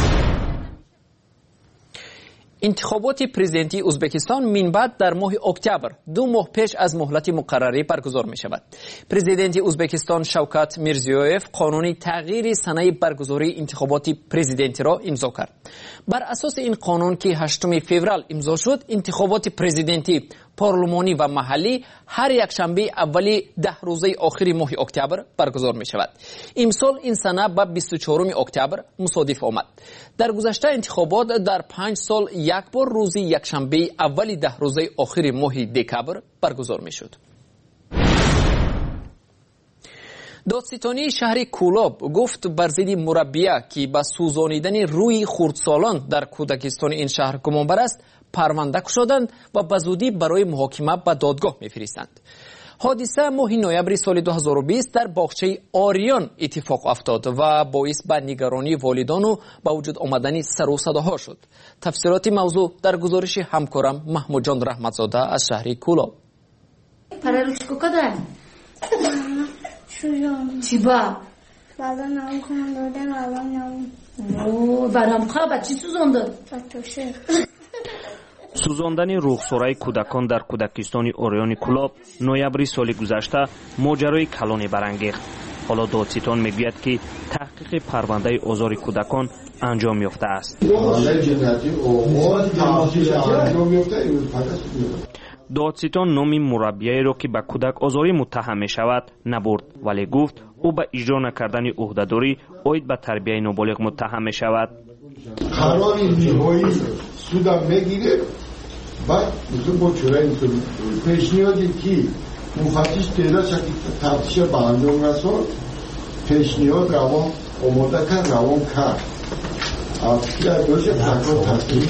انتخابات پرزیدنتی ازبکستان من بعد در ماه اکتبر دو ماه پیش از مهلت مقرری برگزار می شود. پرزیدنت ازبکستان شوکت میرزیویف قانون تغییر سنه برگزاری انتخابات پرزیدنتی را امضا کرد. بر اساس این قانون که هشتم فوریه امضا شد، انتخابات پرزیدنتی، پارلمانی و محلی هر یک شنبه اولی ده روزه آخری ماه اکتبر برگزار می شود. امسال این سنه به بیست و چهارم اکتبر مصادف آمد. در گذشته انتخابات در پنج سال یک بار روزی یک شنبه اولی ده روزه آخری ماه دکبر برگزار می شد. دادستانی شهر کولاب گفت بر ضد مربیه که به سوزانیدن روی خردسالان در کودکستان این شهر گمانبر است پرونده گشودند و به زودی برای محاکمه به دادگاه می‌فرستند. حادثه ماه نوامبر سال دو هزار و بیست در باغچه آریان اتفاق افتاد و باعث به نگرانی والدان و به وجود آمدن سر و صداها شد. تفسیرات موضوع در گزارش همکارم محمود جان رحمتزاده از شهر کولاب. پرارشکو کدام؟ شجاع. چی با؟ بابا نام کنم دادم بابا نام. اوه برام خواب چی سوزوندن؟ تاتوشه. سوزاندن رخسارای کودکان در کودکستان اوریان کولاب نوامبر سال گذشته ماجرای کلانی برانگیخت. حالا دادستان میگوید که تحقیق پرونده آزار کودکان انجام یافته است. دادستان نام مربیایی را که به کودک آزاری متهم می شود نبرد، ولی گفت او به اجرا نکردن عهدهداری عاید به تربیت نابالغ متهم می شود. قرار نهایی سودم میگیره بعد میگه با چرا اینطور پیشنهادی که مفتش تعداد شکل تفتیش به انجام رساند پیشنهاد روان آماده کرد روان کرد افکر دوشه تکان تصدیق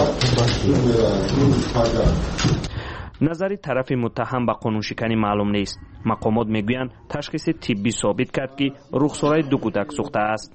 کرد. نظری طرف متهم به قانون شکنی معلوم نیست. مقامات میگویند تشخیص طبی ثابت کرد که رخسارای دو کودک سوخته است.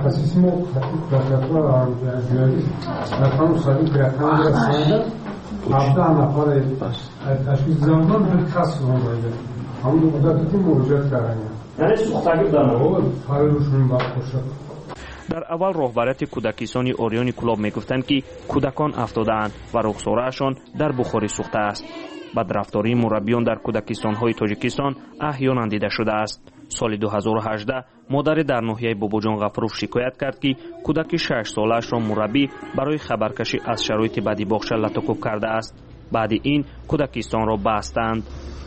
در اول رهبریت کودکستان اوریان کولاب میگفتند که کودکان افتاده‌اند و رخساره‌شان در بخاری سوخته است. بدرفتاری مربیان در کودکستان‌های تاجیکستان احیانا دیده شده است. سال دو هزار و هجده مادر در ناحیه باباجان غفروف شکایت کرد که کودک شش سالش را مربی برای خبرکشی از شرایط بدی باغچه لطکوب کرده است. بعد این کودکستان را بستند.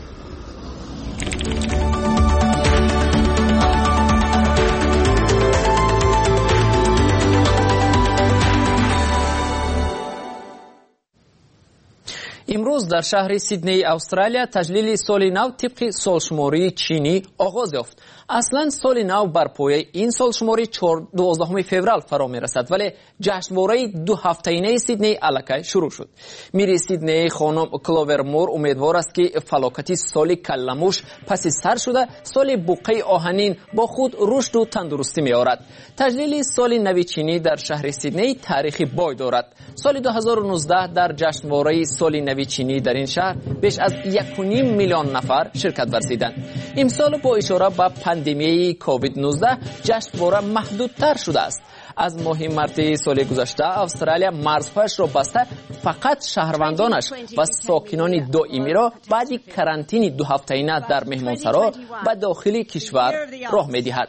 امروز در شهر سیدنی استرالیا تجلیل سال نو طبق سالشماری چینی آغاز یافت. اصلا سال نو بر پایه این سالشماری دوازدهم فوریه فرا میرسد، ولی جشنواره دو هفته‌ای سیدنی الکی شروع شد. میری سیدنی خانم کلوور مور امیدوار است که فلاکتی سال کلموش پس سر شده سال بوقه آهنین با خود رشد و تندرستی میآورد. تجلیل سال نو چینی در شهر سیدنی تاریخی بای دارد. سال دو هزار و نوزده در جشنواره سال نو چینی چینی در این شهر بیش از یک و نیم میلیون نفر شرکت ورزیدند. امسال با اشاره به پاندمی کووید نوزده جشنواره محدودتر شده است. از ماه مارس سال گذشته استرالیا مرزهایش را بسته فقط شهروندانش و ساکنان دائمی را بعد کرانتین دو هفته‌ای در مهمانسرا به داخل کشور راه می‌دهد.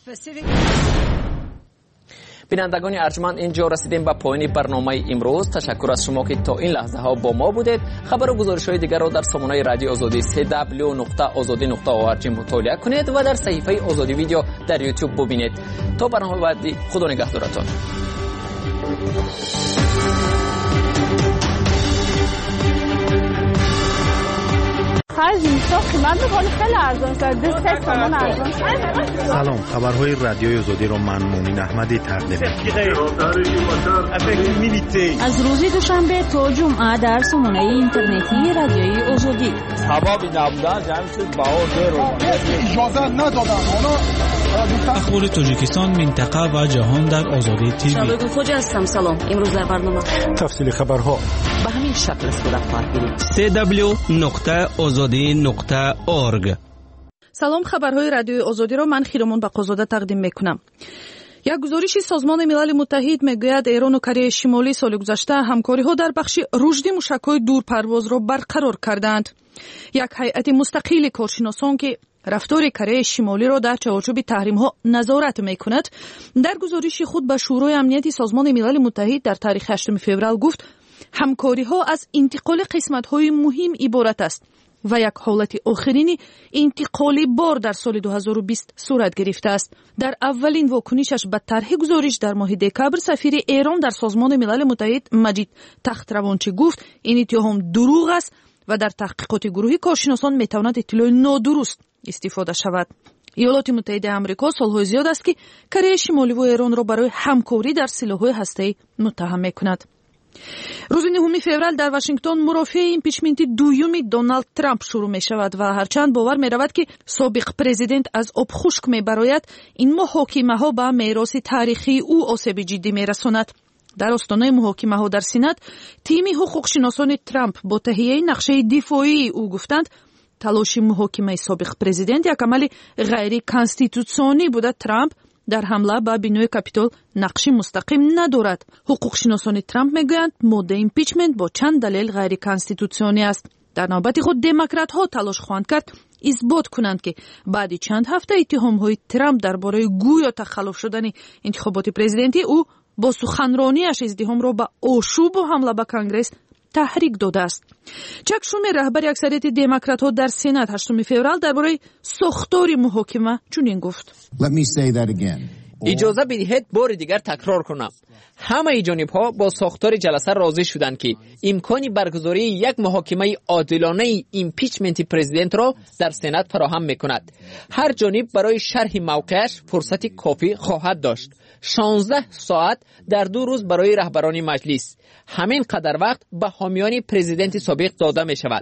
بینندگان ارجمند، اینجا رسیدیم به پایان برنامه امروز. تشکر از شما که تا این لحظه ها با ما بودید. خبر و گزارش های دیگر را در سامانه رادیو آزادی سه دبلیو نقطه آزادی نقطه او ار جی مطالعه کنید و در صفحه آزادی ویدیو در یوتیوب ببینید. تا برنامه بعدی، خدا نگهدارتان. سلام، خبرهای رادیوی آزادی را من مومن احمدی تقدیم می‌کنم. از روز دوشنبه تا جمعه در سامانه اینترنتی رادیوی آزادی. سبب نبودن جمع شد باور اجازه ندادن. اخبار تاجیکستان، منطقه و جهان در آزادی تیوی. شبکه خوج هستم. سلام. امروز در برنامه تفصیل خبرها به همین شکل صورت خواهد گرفت. سه دبلیو نقطه آزادی نقطه اورگ. سلام، خبرهای رادیوی آزادی را من خیرمون بقازاده تقدیم میکنم. یک گزارش سازمان ملل متحد میگوید ایران و کره شمالی سال گذشته همکاری‌ها در بخش رشد موشک‌های دورپرواز را برقرار کردند. یک هیئت مستقل کارشناسان که رفتار کره شمالی را در چارچوب تحریم‌ها نظارت می‌کند، در گزارش خود به شورای امنیت سازمان ملل متحد در تاریخ هشتم فوریه گفت همکاری‌ها از انتقال قسمت‌های مهم عبارت است و یک حالت آخرین انتقال بار در سال دو هزار و بیست صورت گرفته است. در اولین واکنشش به طرح گزارش در ماه دکامبر، سفیر ایران در سازمان ملل متحد مجید تختروانچی گفت این اتهام دروغ است و در تحقیقات گروهی کارشناسان میتواند اطلاع نادرست استفاده شود. ایالات متحده آمریکا سالهای زیاد است که کره شمالی و ایران را برای همکاری در سلاح‌های هسته‌ای متهم می‌کند. روز نهم فوریه در واشنگتن مرافعه ایمپیچمنت دوم دونالد ترامپ شروع می شود و هرچند باور می رود که سابق پرزیدنت از آب خشک می براید، این محاکمه ها به میراث تاریخی او آسیب جدی می رساند. در آستانه محاکمه ها در سنات، تیم حقوق شناسان ترامپ با تهیه نقشه دفاعی او گفتند تلاش محاکمه سابق پرزیدنت یک عمل غیر کانستیتوسیونی بوده. ترامپ در حمله به بینای کاپیتول نقشی مستقیم ندارد. حقوق شناسان ترامپ میگویند ماده ایمپیچمنت با چند دلیل غیر کانستیتوسیونی است. در نوبت خود دموکرات ها تلاش خواهند کرد اثبات کنند که بعد چند هفته اتهام های ترامپ درباره گویا تخلف شدن انتخابات پرزیدنتی او با سخنرانیش ازدحام را به آشوب و حمله به کنگره تحریک داده است. چک شومر، رهبر اکثریت دموکرات ها در سنات، هشتم فوریه درباره ساختار محاکمه چنین گفت: اجازه بدهید بار دیگر تکرار کنم. همه جانب ها با ساختار جلسه راضی شدند که امکانی برگزاری یک محاکمه عادلانه ایمپیچمنت پرزیدنت را در سنات فراهم میکند. هر جانب برای شرح موقعش فرصت کافی خواهد داشت. شانزده ساعت در دو روز برای رهبران مجلس. همین قدر وقت به حامیان پرزیدنت سابق داده می شود.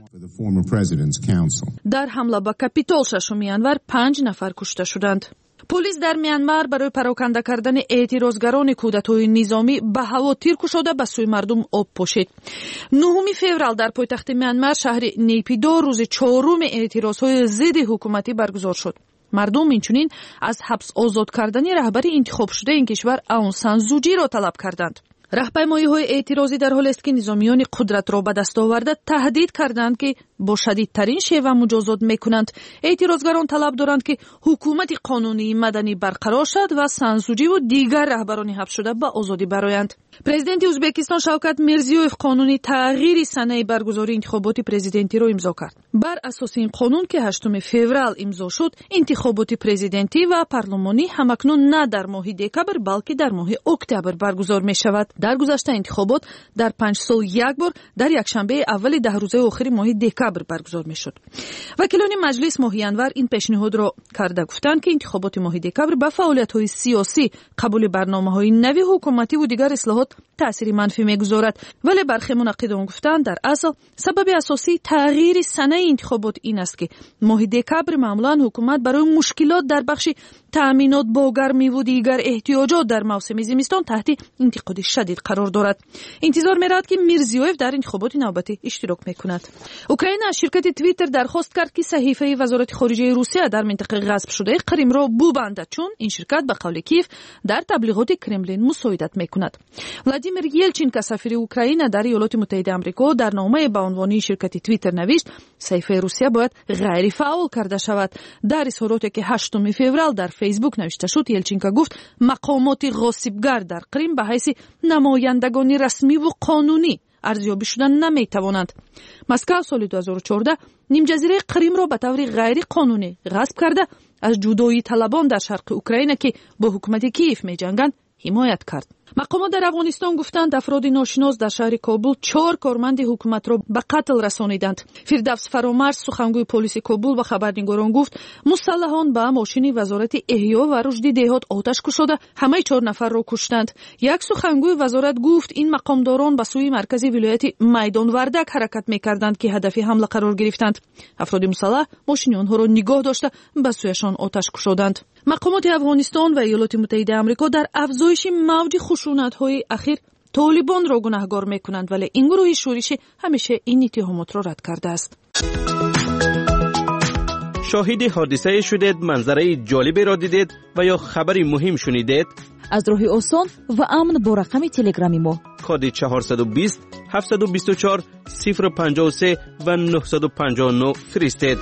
در حمله به کاپیتول ششم ینور پنج نفر کشته شدند. پلیس در میانمار برای پراکنده کردن اعتراضگران کودتای نظامی به هوا تیر کشیده به سوی مردم آب پاشید. نهم فوریه در پایتخت میانمار شهر نیپیدو روز چهارم اعتراضهای ضد حکومتی برگزار شد. مردم اینچنین از حبس آزاد کردن رهبر انتخاب شده این کشور اون سان سو چی را طلب کردند. راهپیمایی‌های اعتراضی در حالی است که نظامیان قدرت را به دست آورده تهدید کردند که با شدیدترین شیوه مجازات میکنند. اعتراضگران طلب دارند که حکومت قانونی مدنی برقرار شد و سان سو چی و دیگر رهبران حبس شده به آزادی برآیند. پرزیدنت ازبکستان شوکت میرزیویف قانونی تغییر سنه برگزاری انتخابات پرزیدنتی را امضا کرد. بر اساس این قانون که هشتم فوریه امضا شد، انتخابات پرزیدنتی و پارلمانی همکنون نه در ماه دکامبر بلکه در ماه اکتبر برگزار می شود. در گذشته انتخابات در پنج سال یک بار در یک شنبه اول ده روزه آخر ماه دکامبر برگزار می شد. وکیلان مجلس ماه ینور این پیشنهاد را کرده گفتند که انتخابات ماه دکامبر به فعالیت‌های سیاسی، قبول برنامه‌های نوی حکومتی و دیگر اصلاحات تأثیر منفی می‌گذارد. ولی برخی منقدان گفتند در اصل سبب اساسی تغییر سنه انتخابات این است که ماه دکامبر معمولاً حکومت برای مشکلات در بخش تأمینات با گرمی و دیگر احتیاجات در موسم زمستان تحت انتقاد شدید قرار دارد. انتظار می‌رود که میرزیویف در انتخابات نوبتی اشتراک می‌کند. اوکراین از شرکت توییتر درخواست کرد که صحیفه وزارت خارجه روسیه در منطقه غصب شده کریم را ببندد، چون این شرکت به قول کیف در تبلیغات کرملین مساعدت می‌کند. ولادیمیر یلچین که سفیر اوکراین در ایالات متحده آمریکا در نامه به عنوان شرکت توییتر نوشت صحیفه روسیه باید غیر فعال کرده شود. در اظهاراتی که هشتم فوریه در فیسبوک نوشته شد، یلچینکا گفت مقامات غاصبگر در کریم به حیث نمایندگان رسمی و قانونی ارزیابی شدن نمیتوانند. مسکو سال دو هزار و چهارده نیم جزیره کریم را به طور غیر قانونی غصب کرده از جدایی طلبان در شرق اوکراین که با حکومت کیف می‌جنگند حمایت کرد. مقامات در افغانستان گفتند افراد ناشناس در شهر کابل چهار کارمند حکومت را به قتل رسانیدند. فردوس فرامرز سخنگوی پلیس کابل به خبرنگاران گفت مسلحان به ماشین وزارت احیا و رشد دهات آتش کشیده همه چهار نفر را کشتند. یک سخنگوی وزارت گفت این مقامداران به سوی مرکز ولایت میدان وردک حرکت می‌کردند که هدف حمله قرار گرفتند. افراد مسلح ماشین آنها را نگاه داشته به سویشان آتش کشیدند. مقامات افغانستان و ایالات متحده آمریکا در افزایش موج خشونت‌های اخیر طالبان را گناهکار می‌کنند، ولی این گروه شورشی همیشه این اتهامات را رد کرده است. شاهد حادثه شدید، منظره جالبی را دیدید و یا خبری مهم شنیدید؟ از راه آسان و امن با رقم تلگرامی ما کد چهارصد و بیست هفتصد و بیست و چهار صفر پنجاه و سه و نهصد و پنجاه و نه فرستید.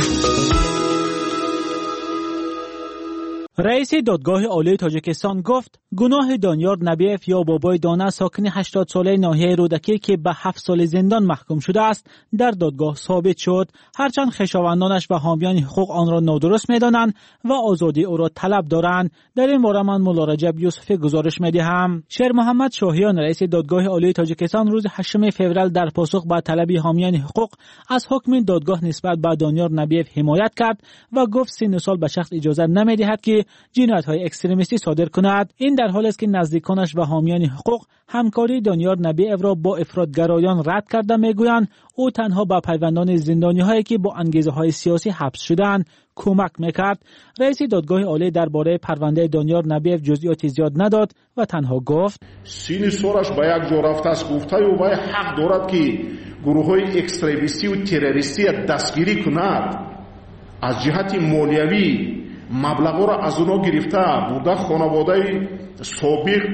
رئیس دادگاه عالی تاجیکستان گفت گناه دانیار نبیف یا بابای دانه ساکن هشتاد ساله ناحیه رودکی که به هفت سال زندان محکوم شده است در دادگاه ثابت شد، هرچند خویشاوندانش و حامیان حقوق آن را نادرست می‌دانند و آزادی او را طلب دارند. در این باره من مولا رجب یوسفی گزارش می‌دهم. شیر محمد شاهیان رئیس دادگاه عالی تاجیکستان روز هشتم فوریه در پاسخ به طلب حامیان حقوق از حکم دادگاه نسبت به دانیار نبیف حمایت کرد و گفت سن سال به شخص اجازه نمی‌دهد که جنایت‌های اکستریمیستی صادر کند. این در حالی است که نزدیکانش و حامیان حقوق همکاری دانیار نبیف را با افراطگرایان رد کرده میگویند او تنها به پیوندان زندانی‌هایی که با انگیزه‌های سیاسی حبس شدند کمک میکرد. رئیس دادگاه عالی درباره پرونده دانیار نبیف جزئیات زیاد نداد و تنها گفت سین سورش به یک جا رفته است، گفته او باید حق دارد که گروه‌های اکستریمیستی و تروریستی دستگیری کند. از جهت مالیوی مبلغ را از اونا گرفته بوده خانواده سابق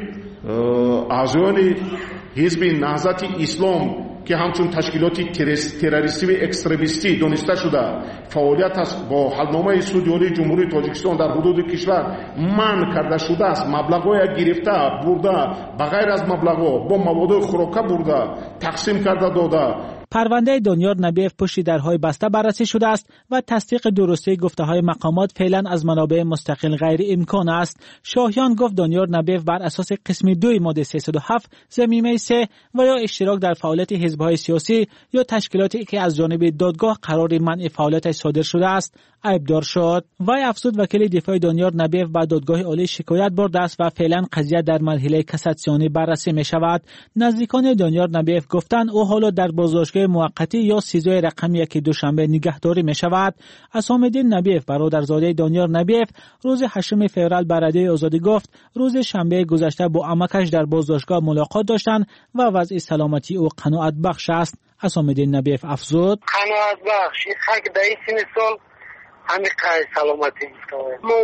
اعضایان حزب نهضت اسلام که همچون تشکیلات تروریستی و اکستریمیستی دانسته شده فعالیت است با حلنامه سود عالی جمهوری تاجیکستان در حدود کشور منع کرده شده است. مبلغ‌های گرفته برده به غیر از مبلغ‌ها با مواد خوراکه برده تقسیم کرده داده. پرونده دانیار نبیف پشت درهای بسته بررسی شده است و تصدیق درستی گفته‌های مقامات فعلا از منابع مستقل غیر امکان است. شاهیان گفت دانیار نبیف بر اساس قسم دو ماده سیصد و هفت ضمیمه سه و یا اشتراک در فعالیت حزب‌های سیاسی یا تشکیلاتی که از جانب دادگاه قرار منع فعالیتش صادر شده است عیبدار شد. وی افزود وکیل دفاع دانیار نبیف به دادگاه عالی شکایت برده است و فعلا قضیه در مرحله کاساسیونی بررسی می شود. نزدیکان دانیار نبیف گفتند او حالا در بازداشتگاه موقتی یا سیزده رقم یک دوشنبه نگهداری می شود. اسام‌الدین نبیف برادرزاده دانیار نبیف روز هشتم فوریه به رادیوی آزادی گفت روز شنبه گذشته با عمکش در بازداشتگاه ملاقات داشتند و وضع سلامتی او قناعت بخش است. اسام‌الدین نبیف افزود قناعت بخش حق در این سال همین قای سلامتی می‌کنه. مو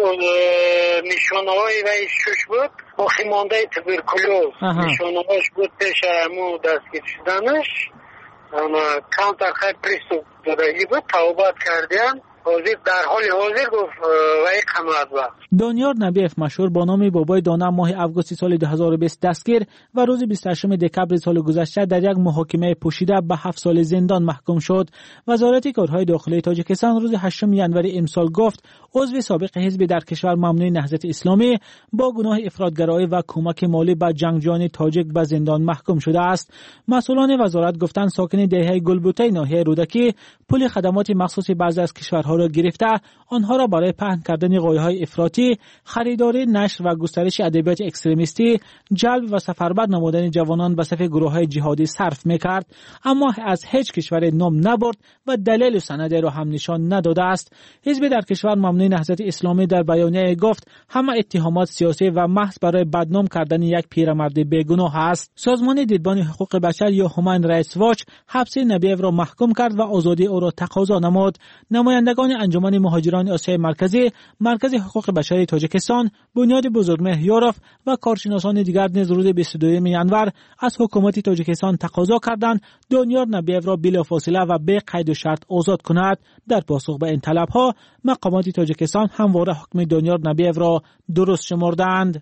نشانه‌های وی شش بود با خیمانده توبرکولوز نشانه‌هاش بود پیش مو دستگیر شدنش اما کانتر خیلی پریستوپ دادگی بود توبت کردن حاضر در حال حاضر گفت وی قناعت بخش. دانیار نبیف مشهور با نام بابای دانه ماه اوگوست سال دو هزار و بیست دستگیر و روز بیست و هشتم دکبر سال گذشته در یک محاکمه پوشیده به هفت سال زندان محکوم شد. وزارت کارهای داخلی تاجیکستان روز هشتم ژانویه امسال گفت عضو سابق حزب در کشور ممنوع نهضت اسلامی با گناه افراطگرایی و کمک مالی به جنگجویان تاجیک به زندان محکوم شده است. مسئولان وزارت گفتند ساکن دهه گلبوته ناحیه رودکی پول خدمات مخصوص بعضی از کشورها را گرفته آنها را برای پهن کردن غایه‌های افراطی که خریداری، نشر و گسترش ادبیات اکستریمیستی، جلب و سفربر نمودن جوانان به صف گروه‌های جهادی صرف می‌کرد، اما از هیچ کشور نام نبرد و دلیل و سند را هم نشان نداده است. حزب در کشور ممنوع نهضت اسلامی در بیانیه گفت همه اتهامات سیاسی و محض برای بدنام کردن یک پیرمرد بیگناه است. سازمان دیدبان حقوق بشر یا هومن رایتس واچ حبس نبیف را محکوم کرد و آزادی او را تقاضا نمود. نمایندگان انجمن مهاجران آسیای مرکزی، مرکز حقوق بشری تاجیکستان، بنیاد بزرگمهر یوروف و کارشناسان دیگر نیز روز بیست و دوم ژانویه از حکومت تاجیکستان تقاضا کردند دنیار نبیف را بلافاصله و به قید و شرط آزاد کند. در پاسخ به این طلب‌ها مقامات تاجیکستان همواره حکم دنیار نبیف را درست شمردند.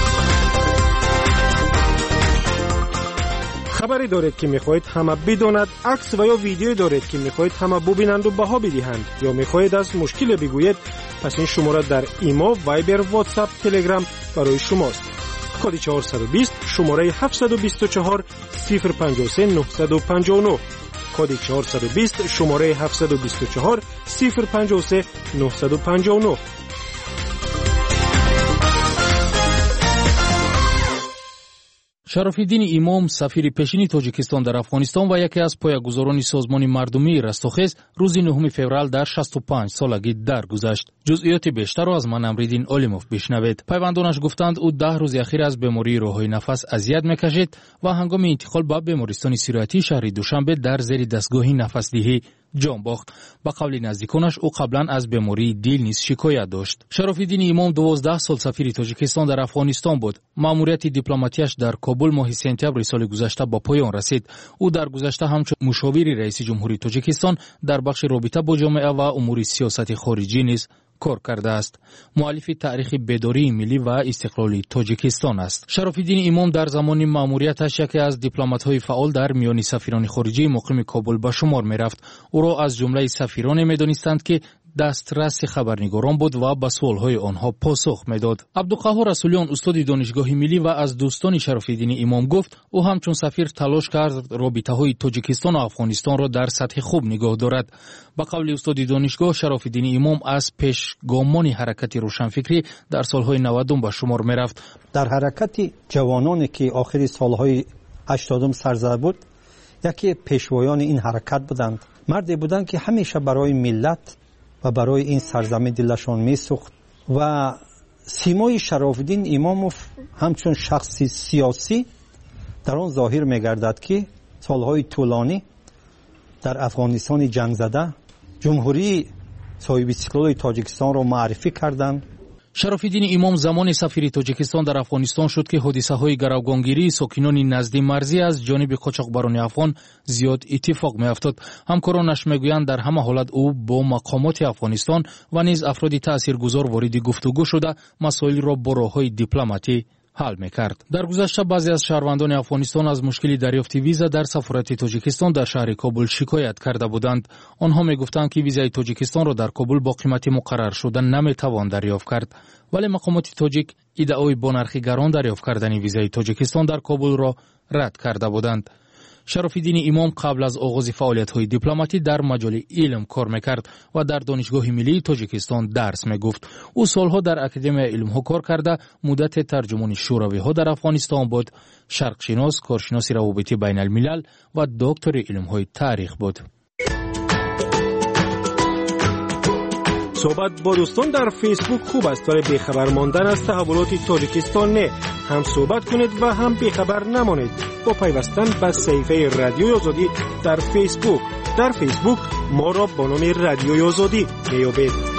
خبری دارید که میخواهید همه بداند، عکس و یا ویدیویی دارید که میخواهید همه ببینند و بها بدهند، یا میخواهید از مشکل بگویید، پس این شماره در ایما، وایبر، واتساپ، تلگرام برای شماست. کد چهارصد و بیست شماره هفتصد و بیست و چهار صفر پنجاه و سه نهصد و پنجاه و نه. کد چهارصد و بیست شماره هفتصد و بیست و چهار صفر پنجاه و سه نهصد و پنجاه و نه. شرافالدین امام سفیر پیشین تاجیکستان در افغانستان و یکی از پایه‌گذاران سازمان مردمی رستاخیز روز نهم فوریه در شصت و پنج سالگی درگذشت. جزئیات بیشتر را از من امریدین علیموف بشنوید. پیوندانش گفتند او ده روز اخیر از بیماری راههای نفس اذیت می‌کشید و هنگام انتقال به بیمارستان سیراتی شهر دوشنبه در زیر دستگاه نفس‌دهی جان باخت. با قول نزدیکانش او قبلا از بیماری دل نیز شکایت داشت. شرافالدین امام دوازده سال سفیر تاجیکستان در افغانستان بود. مأموریت دیپلماتیش در کابل ماه سپتامبر سال گذشته با پایان رسید. او در گذشته همچون مشاور رئیس جمهوری تاجیکستان در بخش رابطه با جامعه و امور سیاست خارجی نیز کار کرده است. مؤلف تاریخ بیداری ملی و استقلال تاجیکستان است. شرافالدین امام در زمان مأموریتش یکی از دیپلمات‌های فعال در میان سفیران خارجی مقیم کابل به شمار می‌رفت. او را از جمله سفیران می‌دانستند که دسترس خبرنگاران بود و به سوال‌های آنها پاسخ می‌داد. عبدالقهار رسولیان استاد دانشگاه ملی و از دوستان شرافالدین امام گفت او همچون سفیر تلاش کرد رابطه‌های تاجیکستان و افغانستان را در سطح خوب نگاه دارد. با قول استاد دانشگاه شرافالدین امام از پیشگامان حرکت روشنفکری در سال‌های نود به شمار می‌رفت. در حرکت جوانانی که آخر سال‌های هشتاد سر زده بود، یکی پیشوایان این حرکت بودند. مردی بودند که همیشه برای ملت و برای این سرزمین دلشان میسوخت و سیمای شرافالدین اماموف همچون شخصی سیاسی در آن ظاهر میگردد که سالهای طولانی در افغانستان جنگ زده جمهوری صاحب استقلال تاجیکستان را معرفی کردند. شرافالدین امام زمان سفیر تاجیکستان در افغانستان شد که حادثه‌های گروگانگیری ساکنان نزدیک مرزی از جانب قاچاقبران افغان زیاد اتفاق می‌افتاد. همکارانش میگویند در همه حالت او با مقامات افغانستان و نیز افراد تاثیرگذار وارد گفتگو شده مسائل را با راه‌های دیپلماتی حل می‌کرد. در گذشته بعضی از شهروندان افغانستان از مشکل دریافت ویزا در سفارت تاجیکستان در شهر کابل شکایت کرده بودند. آنها می‌گفتند که ویزای تاجیکستان را در کابل با قیمت مقرر شده نمی‌توان دریافت کرد، ولی مقامات تاجیک ادعای با نرخ گران دریافت کردن ویزای تاجیکستان در کابل را رد کرده بودند. شرافالدین امام قبل از آغاز فعالیت‌های دیپلماتی در مجال علم کار می‌کرد و در دانشگاه ملی تاجیکستان درس می‌گفت. او سالها در اکادمی علم‌ها کار کرده، مدت ترجمان شوروی‌ها در افغانستان بود، شرقشناس، کارشناس روابط بین الملل و دکتر علم‌های تاریخ بود. صحبت با دوستان در فیسبوک خوب است، ولی بیخبر ماندن از تحولات تاجیکستان نه. هم صحبت کنید و هم بیخبر نمانید با پیوستن به صفحه رادیوی آزادی در فیسبوک. در فیسبوک ما را با نام رادیوی آزادی میابید.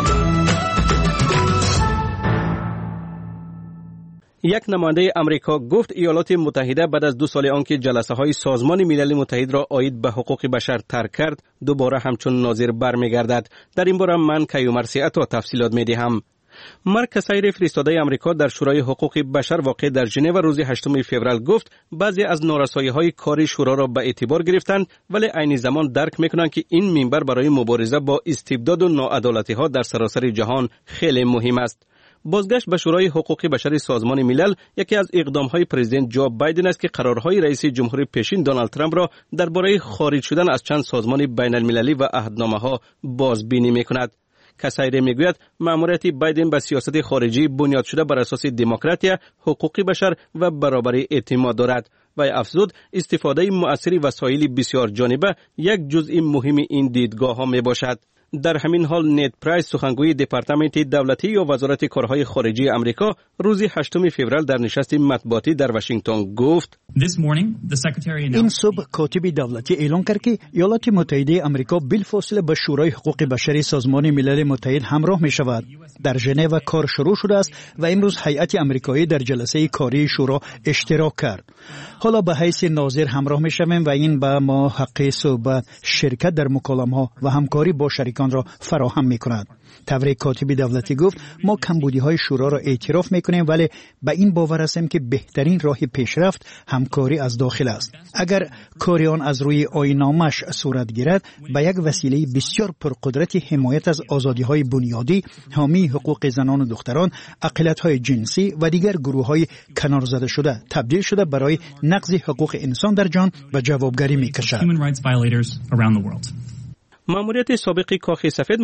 یک نماینده امریکا گفت ایالات متحده بعد از دو سال آنکه جلسه های سازمان ملل متحد را عاید به حقوق بشر ترک کرد، دوباره همچون ناظر برمیگردد. در این باره من کیومر سیعتا تفصیلات میدهم. مارک کسایر فرستاده امریکا در شورای حقوق بشر واقع در ژنو روز هشتم فوریه گفت بعضی از نارسایی‌های کاری شورا را به اعتبار گرفتند، ولی عین زمان درک می‌کنند که این منبر برای مبارزه با استبداد و ناعدالتی‌ها در سراسر جهان خیلی مهم است. بازگشت به شورای حقوق بشر سازمان ملل یکی از اقدام‌های پرزیدنت جو بایدن است که قرارهای رئیس جمهور پیشین دونالد ترامپ را درباره خارج شدن از چند سازمان بین المللی و عهدنامه‌ها بازبینی می‌کند. کسایری میگوید مأموریت بایدن به سیاست خارجی بنیاد شده بر اساس دموکراسی، حقوق بشر و برابری اعتماد دارد و افزود استفاده مؤثر وسایل بسیار جانبه یک جزء مهم این دیدگاه ها می باشد. در همین حال نید پرایس سخنگوی دپارتمنت دولتی یا وزارت کارهای خارجی امریکا روز هشتم فوریه در نشست مطبوعاتی در واشنگتن گفت این صبح کاتب دولتی اعلام کرد که ایالات متحده آمریکا بالفاصله به شورای حقوق بشری سازمان ملل متحد همراه می شود. در ژنو کار شروع شده است و امروز هیئت آمریکایی در جلسه کاری شورا اشتراک کرد. حالا به حیث ناظر همراه می شویم و این به ما حق صحبت، شرکت در مکالمه ها و همکاری با شریکان را فراهم می کند. تبریک کاتب دولتی گفت ما کمبودی های شورا را اعتراف می کنیم ولی به این باور هستیم که بهترین راه پیشرفت همکاری از داخل است. اگر کاری آن از روی آیین‌نامه‌اش صورت گیرد به یک وسیله بسیار پرقدرت حمایت از آزادی های بنیادی، حامی حقوق زنان و دختران، اقلیت های جنسی و دیگر گروه های کنار زده شده تبدیل شده برای نقض حقوق انسان در جهان و جوابگری می کشد. مأموریت سابق کاخ سفید